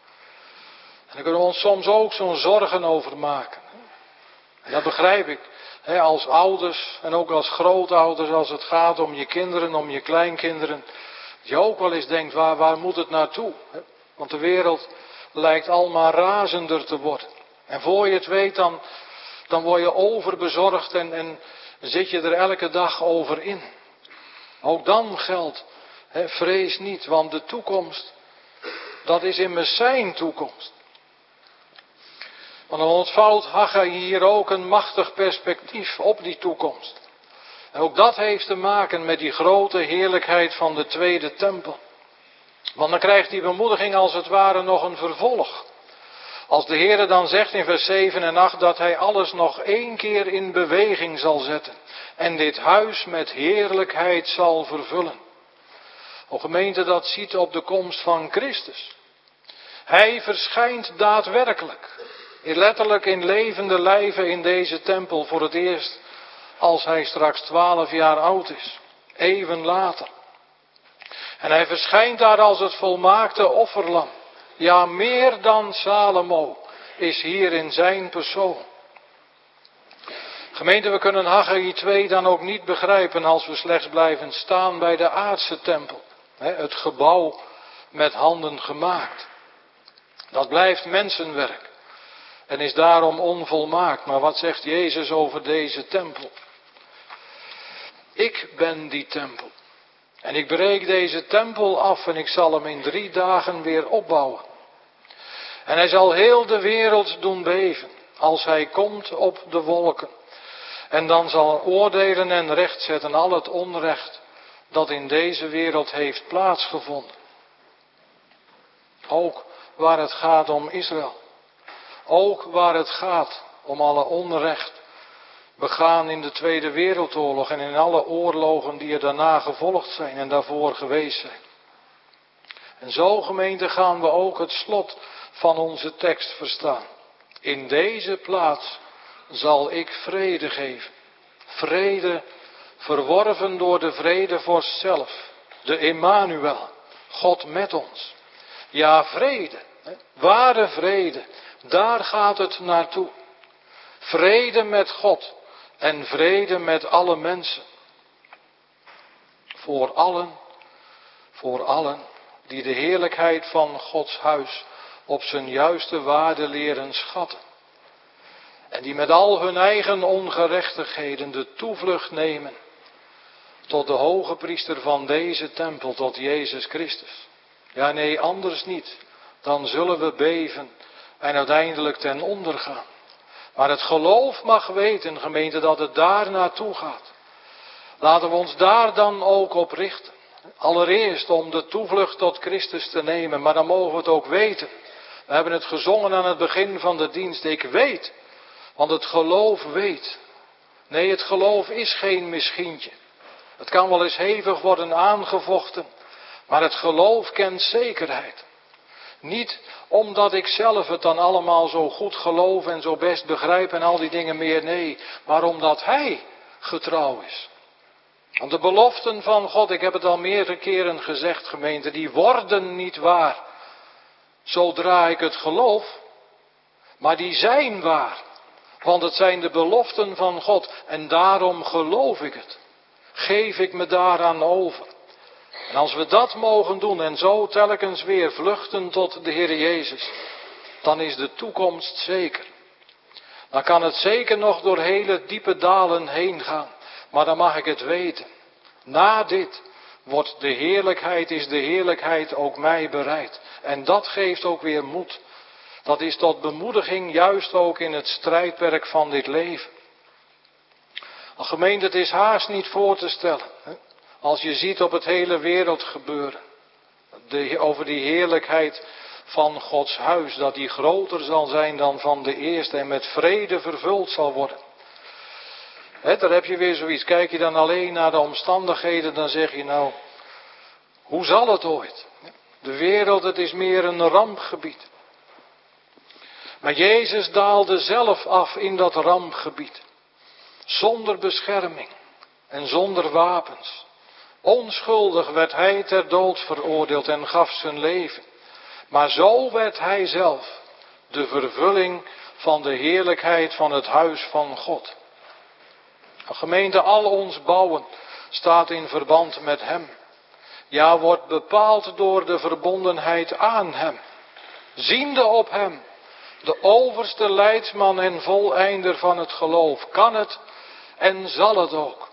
En daar kunnen we ons soms ook zo'n zorgen over maken. En dat begrijp ik. Hè, als ouders en ook als grootouders, als het gaat om je kinderen, om je kleinkinderen. Dat je ook wel eens denkt, waar, waar moet het naartoe? Hè? Want de wereld lijkt almaar razender te worden. En voor je het weet, dan, dan word je overbezorgd en, en zit je er elke dag over in. Ook dan geldt, hè, vrees niet, want de toekomst, dat is immers zijn toekomst. Want dan ontvouwt Haggai hier ook een machtig perspectief op die toekomst. En ook dat heeft te maken met die grote heerlijkheid van de tweede tempel. Want dan krijgt die bemoediging als het ware nog een vervolg. Als de Heere dan zegt in vers zeven en acht dat Hij alles nog één keer in beweging zal zetten. En dit huis met heerlijkheid zal vervullen. O gemeente, dat ziet op de komst van Christus. Hij verschijnt daadwerkelijk. Letterlijk in levende lijven in deze tempel voor het eerst als hij straks twaalf jaar oud is. Eeuwen later. En hij verschijnt daar als het volmaakte offerlam. Ja, meer dan Salomo is hier in zijn persoon. Gemeente, we kunnen Haggai twee dan ook niet begrijpen als we slechts blijven staan bij de aardse tempel. Het gebouw met handen gemaakt. Dat blijft mensenwerk. En is daarom onvolmaakt. Maar wat zegt Jezus over deze tempel? Ik ben die tempel. En ik breek deze tempel af en ik zal hem in drie dagen weer opbouwen. En hij zal heel de wereld doen beven als hij komt op de wolken. En dan zal oordelen en rechtzetten al het onrecht dat in deze wereld heeft plaatsgevonden. Ook waar het gaat om Israël. Ook waar het gaat om alle onrecht begaan in de Tweede Wereldoorlog en in alle oorlogen die er daarna gevolgd zijn en daarvoor geweest zijn. En zo, gemeente, gaan we ook het slot van onze tekst verstaan. In deze plaats zal ik vrede geven. Vrede verworven door de vredevorst zelf. De Emmanuel, God met ons. Ja, vrede, ware vrede, daar gaat het naartoe. Vrede met God en vrede met alle mensen. Voor allen, voor allen die de heerlijkheid van Gods huis op zijn juiste waarde leren schatten. En die met al hun eigen ongerechtigheden de toevlucht nemen tot de hoge priester van deze tempel, tot Jezus Christus. Ja, nee, anders niet. Dan zullen we beven en uiteindelijk ten onder gaan. Maar het geloof mag weten, gemeente, dat het daar naartoe gaat. Laten we ons daar dan ook op richten. Allereerst om de toevlucht tot Christus te nemen, maar dan mogen we het ook weten. We hebben het gezongen aan het begin van de dienst. Ik weet, want het geloof weet. Nee, het geloof is geen misschientje. Het kan wel eens hevig worden aangevochten, maar het geloof kent zekerheid. Niet omdat ik zelf het dan allemaal zo goed geloof en zo best begrijp en al die dingen meer, nee, maar omdat Hij getrouw is. Want de beloften van God, ik heb het al meerdere keren gezegd, gemeente, die worden niet waar zodra ik het geloof, maar die zijn waar. Want het zijn de beloften van God en daarom geloof ik het. Geef ik me daaraan over. En als we dat mogen doen en zo telkens weer vluchten tot de Heer Jezus, dan is de toekomst zeker. Dan kan het zeker nog door hele diepe dalen heen gaan, maar dan mag ik het weten. Na dit wordt de heerlijkheid, is de heerlijkheid ook mij bereid. En dat geeft ook weer moed. Dat is tot bemoediging juist ook in het strijdperk van dit leven. Al gemeente, het is haast niet voor te stellen. Hè? Als je ziet op het hele wereld gebeuren. De, over die heerlijkheid van Gods huis. Dat die groter zal zijn dan van de eerste en met vrede vervuld zal worden. Hè, daar heb je weer zoiets. Kijk je dan alleen naar de omstandigheden, dan zeg je nou, hoe zal het ooit? De wereld, het is meer een rampgebied. Maar Jezus daalde zelf af in dat rampgebied. Zonder bescherming en zonder wapens. Onschuldig werd hij ter dood veroordeeld en gaf zijn leven. Maar zo werd hij zelf de vervulling van de heerlijkheid van het huis van God. Gemeente, al ons bouwen staat in verband met hem. Ja, wordt bepaald door de verbondenheid aan hem. Ziende op hem, de overste leidsman en voleinder van het geloof, kan het en zal het ook.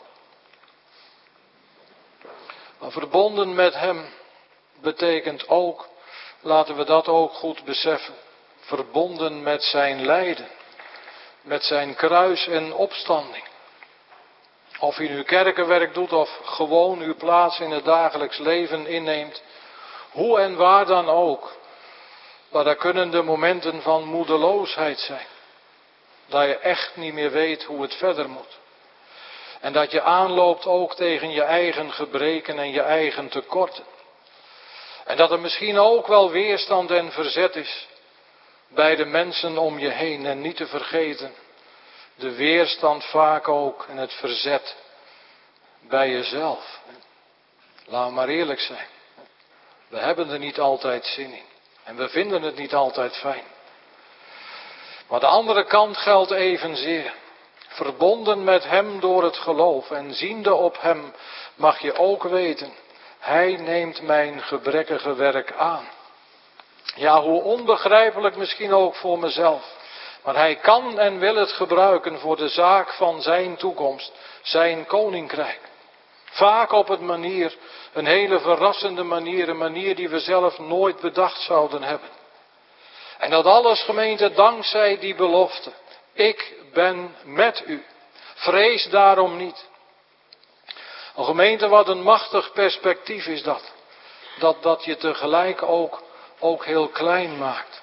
Maar verbonden met hem betekent ook, laten we dat ook goed beseffen, verbonden met zijn lijden, met zijn kruis en opstanding. Of u nu kerkenwerk doet of gewoon uw plaats in het dagelijks leven inneemt, hoe en waar dan ook. Maar daar kunnen de momenten van moedeloosheid zijn. Dat je echt niet meer weet hoe het verder moet. En dat je aanloopt ook tegen je eigen gebreken en je eigen tekorten. En dat er misschien ook wel weerstand en verzet is bij de mensen om je heen. En niet te vergeten, de weerstand vaak ook en het verzet bij jezelf. Laat maar eerlijk zijn. We hebben er niet altijd zin in. En we vinden het niet altijd fijn. Maar de andere kant geldt evenzeer. Verbonden met hem door het geloof en ziende op hem mag je ook weten, hij neemt mijn gebrekkige werk aan. Ja, hoe onbegrijpelijk misschien ook voor mezelf. Maar hij kan en wil het gebruiken voor de zaak van zijn toekomst, zijn koninkrijk. Vaak op een manier, een hele verrassende manier, een manier die we zelf nooit bedacht zouden hebben. En dat alles, gemeente, dankzij die belofte. Ik ben met u. Vrees daarom niet. Een gemeente, wat een machtig perspectief is dat. Dat, dat je tegelijk ook, ook heel klein maakt.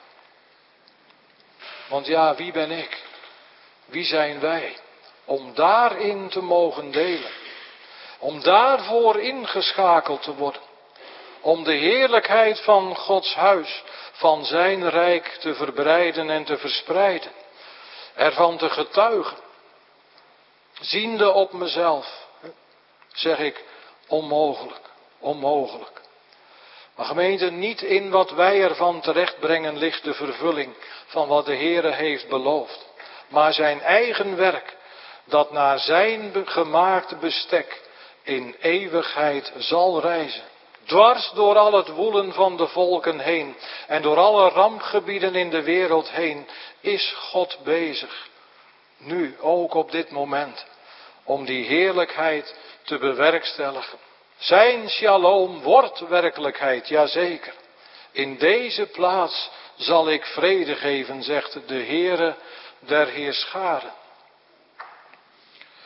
Want ja, wie ben ik? Wie zijn wij? Om daarin te mogen delen. Om daarvoor ingeschakeld te worden. Om de heerlijkheid van Gods huis, van zijn rijk te verbreiden en te verspreiden. Ervan te getuigen. Ziende op mezelf, zeg ik, onmogelijk, onmogelijk. Maar gemeente, niet in wat wij ervan terechtbrengen ligt de vervulling van wat de Heere heeft beloofd. Maar zijn eigen werk, dat naar zijn gemaakte bestek in eeuwigheid zal reizen. Dwars door al het woelen van de volken heen en door alle rampgebieden in de wereld heen is God bezig. Nu, ook op dit moment, om die heerlijkheid te bewerkstelligen. Zijn shalom wordt werkelijkheid, jazeker. In deze plaats zal ik vrede geven, zegt de Heere der Heerscharen.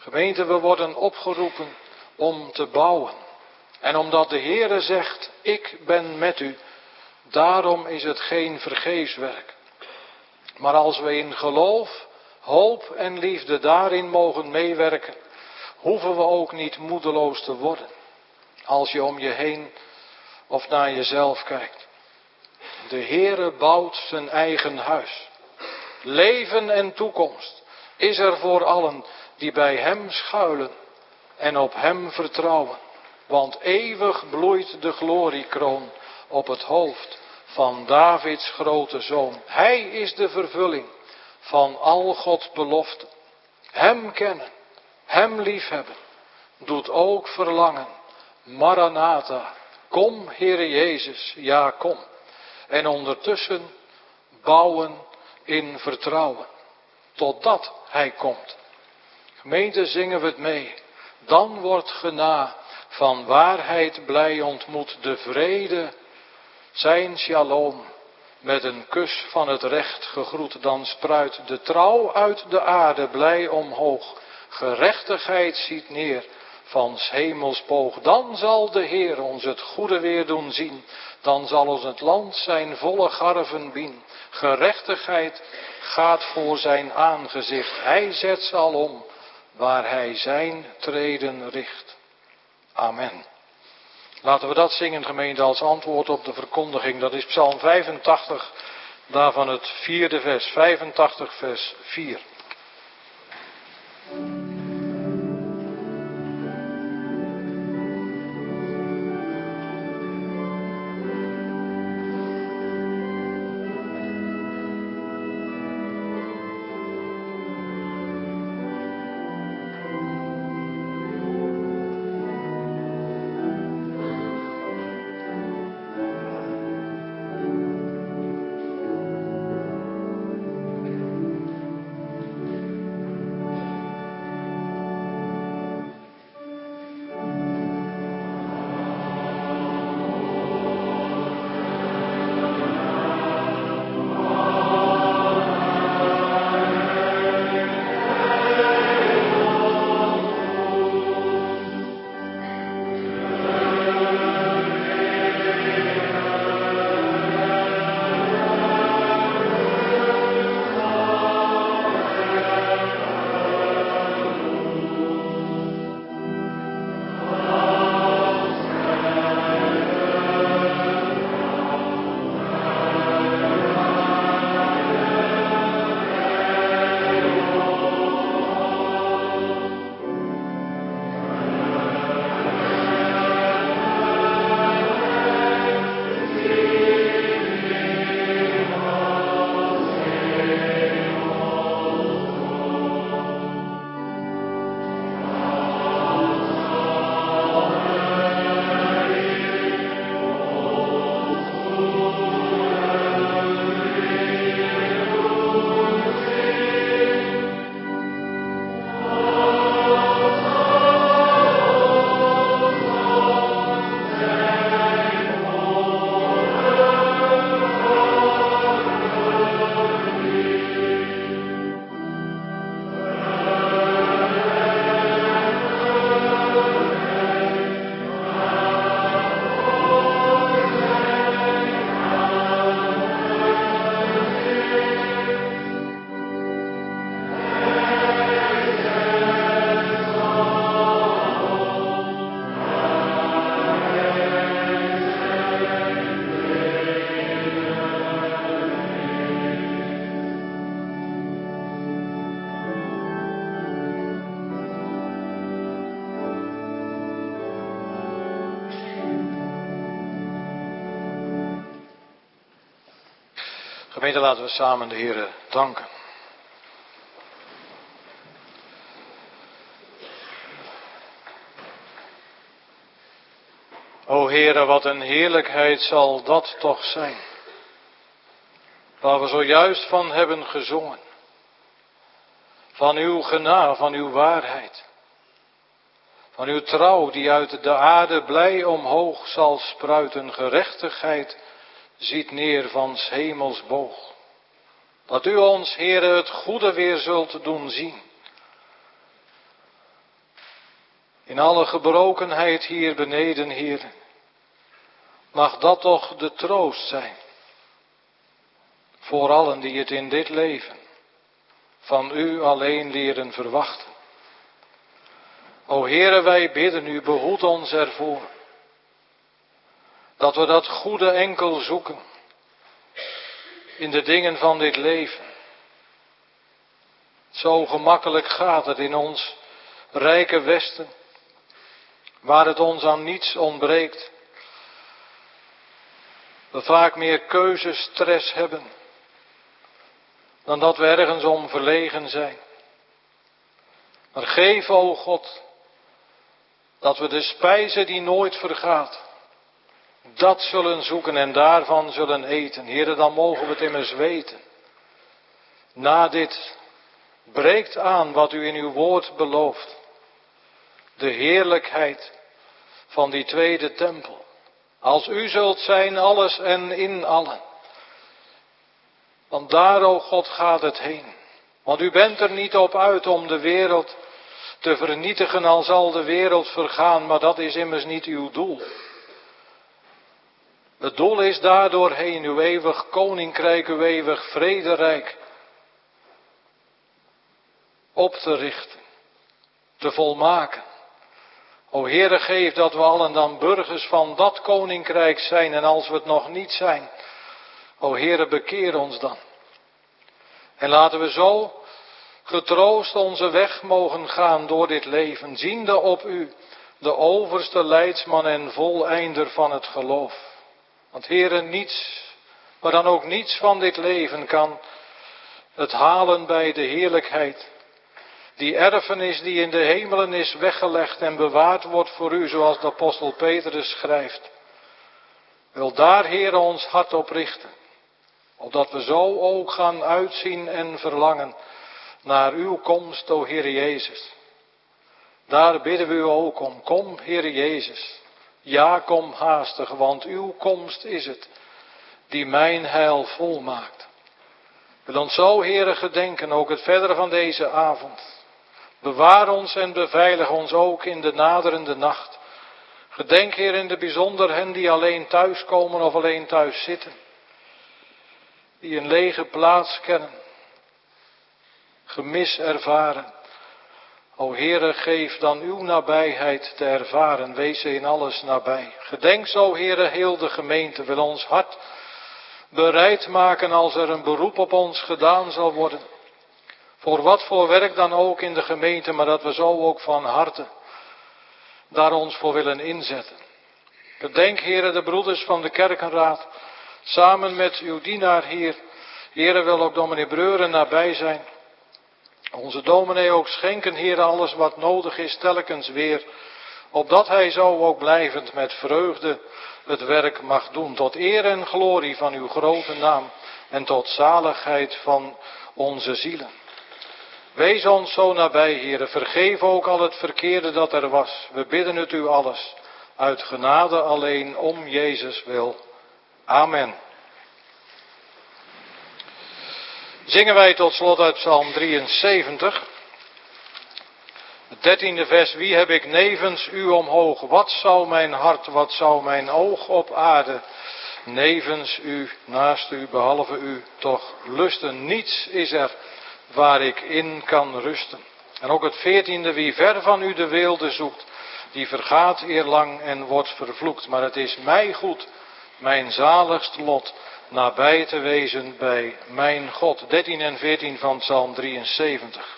Gemeente, we worden opgeroepen om te bouwen. En omdat de Heere zegt, ik ben met u, daarom is het geen vergeefs werk. Maar als we in geloof, hoop en liefde daarin mogen meewerken, hoeven we ook niet moedeloos te worden. Als je om je heen of naar jezelf kijkt. De Heere bouwt zijn eigen huis. Leven en toekomst is er voor allen die bij hem schuilen en op hem vertrouwen. Want eeuwig bloeit de gloriekroon op het hoofd van Davids grote zoon. Hij is de vervulling van al Gods beloften. Hem kennen, hem liefhebben, doet ook verlangen. Maranatha, kom Heere Jezus, ja kom. En ondertussen bouwen in vertrouwen, totdat hij komt. Gemeente, zingen we het mee. Dan wordt gena van waarheid blij ontmoet de vrede, zijn shalom, met een kus van het recht gegroet. Dan spruit de trouw uit de aarde blij omhoog, gerechtigheid ziet neer van 's hemels boog. Dan zal de Heer ons het goede weer doen zien, dan zal ons het land zijn volle garven bien. Gerechtigheid gaat voor zijn aangezicht, hij zet ze al om, waar hij zijn treden richt. Amen. Laten we dat zingen, gemeente, als antwoord op de verkondiging. Dat is Psalm vijfentachtig, daarvan het vierde vers, vijfentachtig vers vier. Gemeente, laten we samen de Heere danken. O Heere, wat een heerlijkheid zal dat toch zijn, waar we zojuist van hebben gezongen. Van uw genade, van uw waarheid. Van uw trouw die uit de aarde blij omhoog zal spruiten. Gerechtigheid ziet neer van 's hemels boog. Dat u ons, Heere, het goede weer zult doen zien. In alle gebrokenheid hier beneden, Heer, mag dat toch de troost zijn voor allen die het in dit leven van u alleen leren verwachten. O Heere, wij bidden u, behoed ons ervoor dat we dat goede enkel zoeken in de dingen van dit leven. Zo gemakkelijk gaat het in ons rijke Westen, waar het ons aan niets ontbreekt. We vaak meer keuzestress hebben dan dat we ergens om verlegen zijn. Maar geef, o God, dat we de spijze die nooit vergaat, dat zullen zoeken en daarvan zullen eten. Heere, dan mogen we het immers weten. Na dit breekt aan wat u in uw woord belooft. De heerlijkheid van die tweede tempel. Als u zult zijn, alles en in allen. Want daar, o God, gaat het heen. Want u bent er niet op uit om de wereld te vernietigen, al zal de wereld vergaan, maar dat is immers niet uw doel. Het doel is daardoorheen uw eeuwig koninkrijk, uw eeuwig vrederijk op te richten, te volmaken. O Heere, geef dat we allen dan burgers van dat koninkrijk zijn, en als we het nog niet zijn, o Heere, bekeer ons dan. En laten we zo getroost onze weg mogen gaan door dit leven, ziende op u, de overste leidsman en voleinder van het geloof. Want Heere, niets, maar dan ook niets van dit leven kan het halen bij de heerlijkheid. Die erfenis die in de hemelen is weggelegd en bewaard wordt voor u, zoals de apostel Petrus schrijft. Wil daar, Heere, ons hart op richten. Opdat we zo ook gaan uitzien en verlangen naar uw komst, o Heere Jezus. Daar bidden we u ook om. Kom, Heere Jezus. Ja, kom haastig, want uw komst is het die mijn heil volmaakt. Wil ons zo, Heere, gedenken, ook het verdere van deze avond. Bewaar ons en beveilig ons ook in de naderende nacht. Gedenk, Heer, in de bijzonder hen die alleen thuiskomen of alleen thuis zitten. Die een lege plaats kennen. Gemis ervaren. O Heere, geef dan uw nabijheid te ervaren. Wees ze in alles nabij. Gedenk zo, Heere, heel de gemeente. Wil ons hart bereid maken als er een beroep op ons gedaan zal worden. Voor wat voor werk dan ook in de gemeente, maar dat we zo ook van harte daar ons voor willen inzetten. Gedenk, Heere, de broeders van de kerkenraad, samen met uw dienaar hier. Heere, wil ook dominee Breuren nabij zijn. Onze dominee ook schenken, Heere, alles wat nodig is, telkens weer. Opdat hij zo ook blijvend met vreugde het werk mag doen. Tot eer en glorie van uw grote naam en tot zaligheid van onze zielen. Wees ons zo nabij, Heere. Vergeef ook al het verkeerde dat er was. We bidden het u alles. Uit genade alleen, om Jezus wil. Amen. Zingen wij tot slot uit Psalm drieënzeventig. Het dertiende vers. Wie heb ik nevens u omhoog? Wat zou mijn hart, wat zou mijn oog op aarde nevens u, naast u, behalve u toch lusten? Niets is er waar ik in kan rusten. En ook het veertiende, wie ver van u de weelde zoekt, die vergaat eerlang en wordt vervloekt. Maar het is mij goed, mijn zaligst lot, nabij te wezen bij mijn God. dertien en veertien van Psalm drieënzeventig.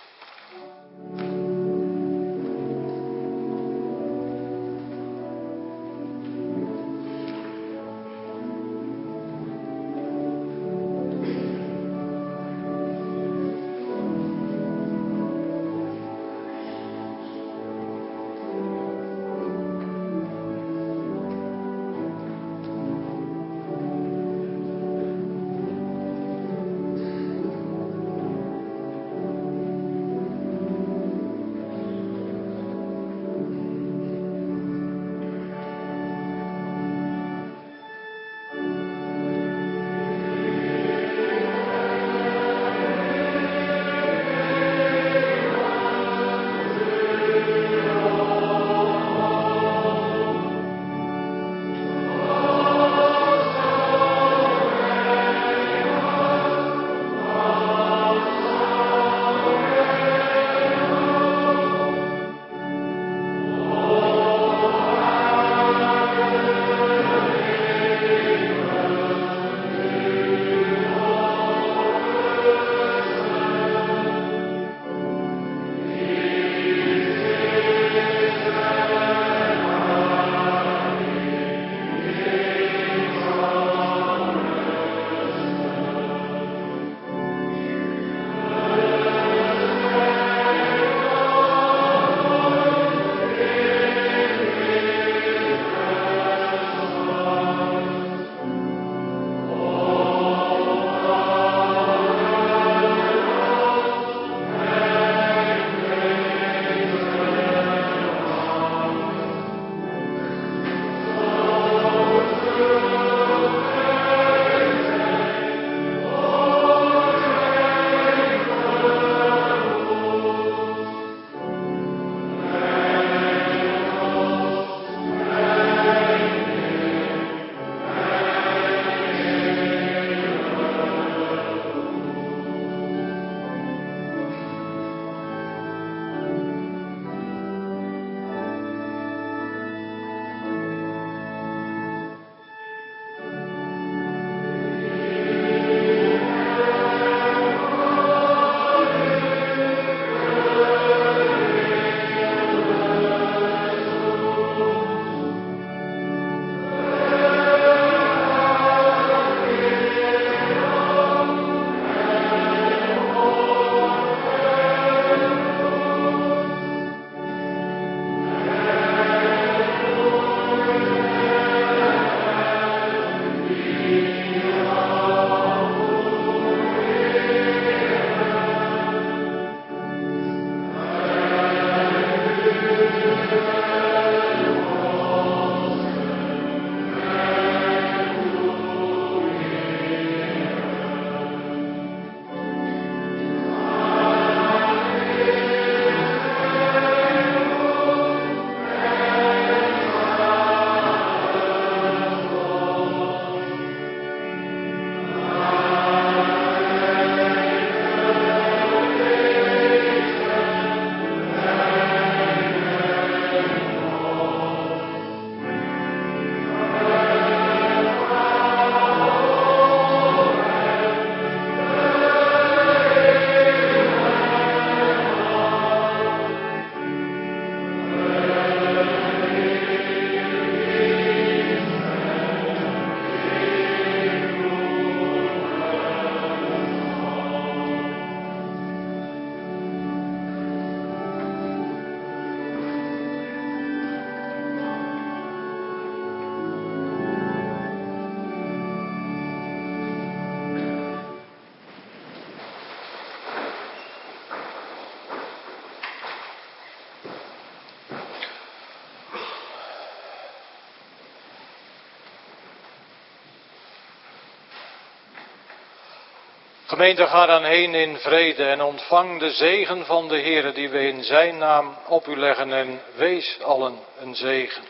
Gemeente, ga dan heen in vrede en ontvang de zegen van de Heere die we in zijn naam op u leggen en wees allen een zegen.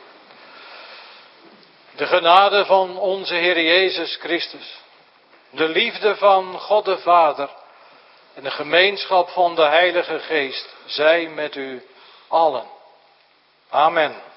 De genade van onze Heer Jezus Christus, de liefde van God de Vader en de gemeenschap van de Heilige Geest zij met u allen. Amen.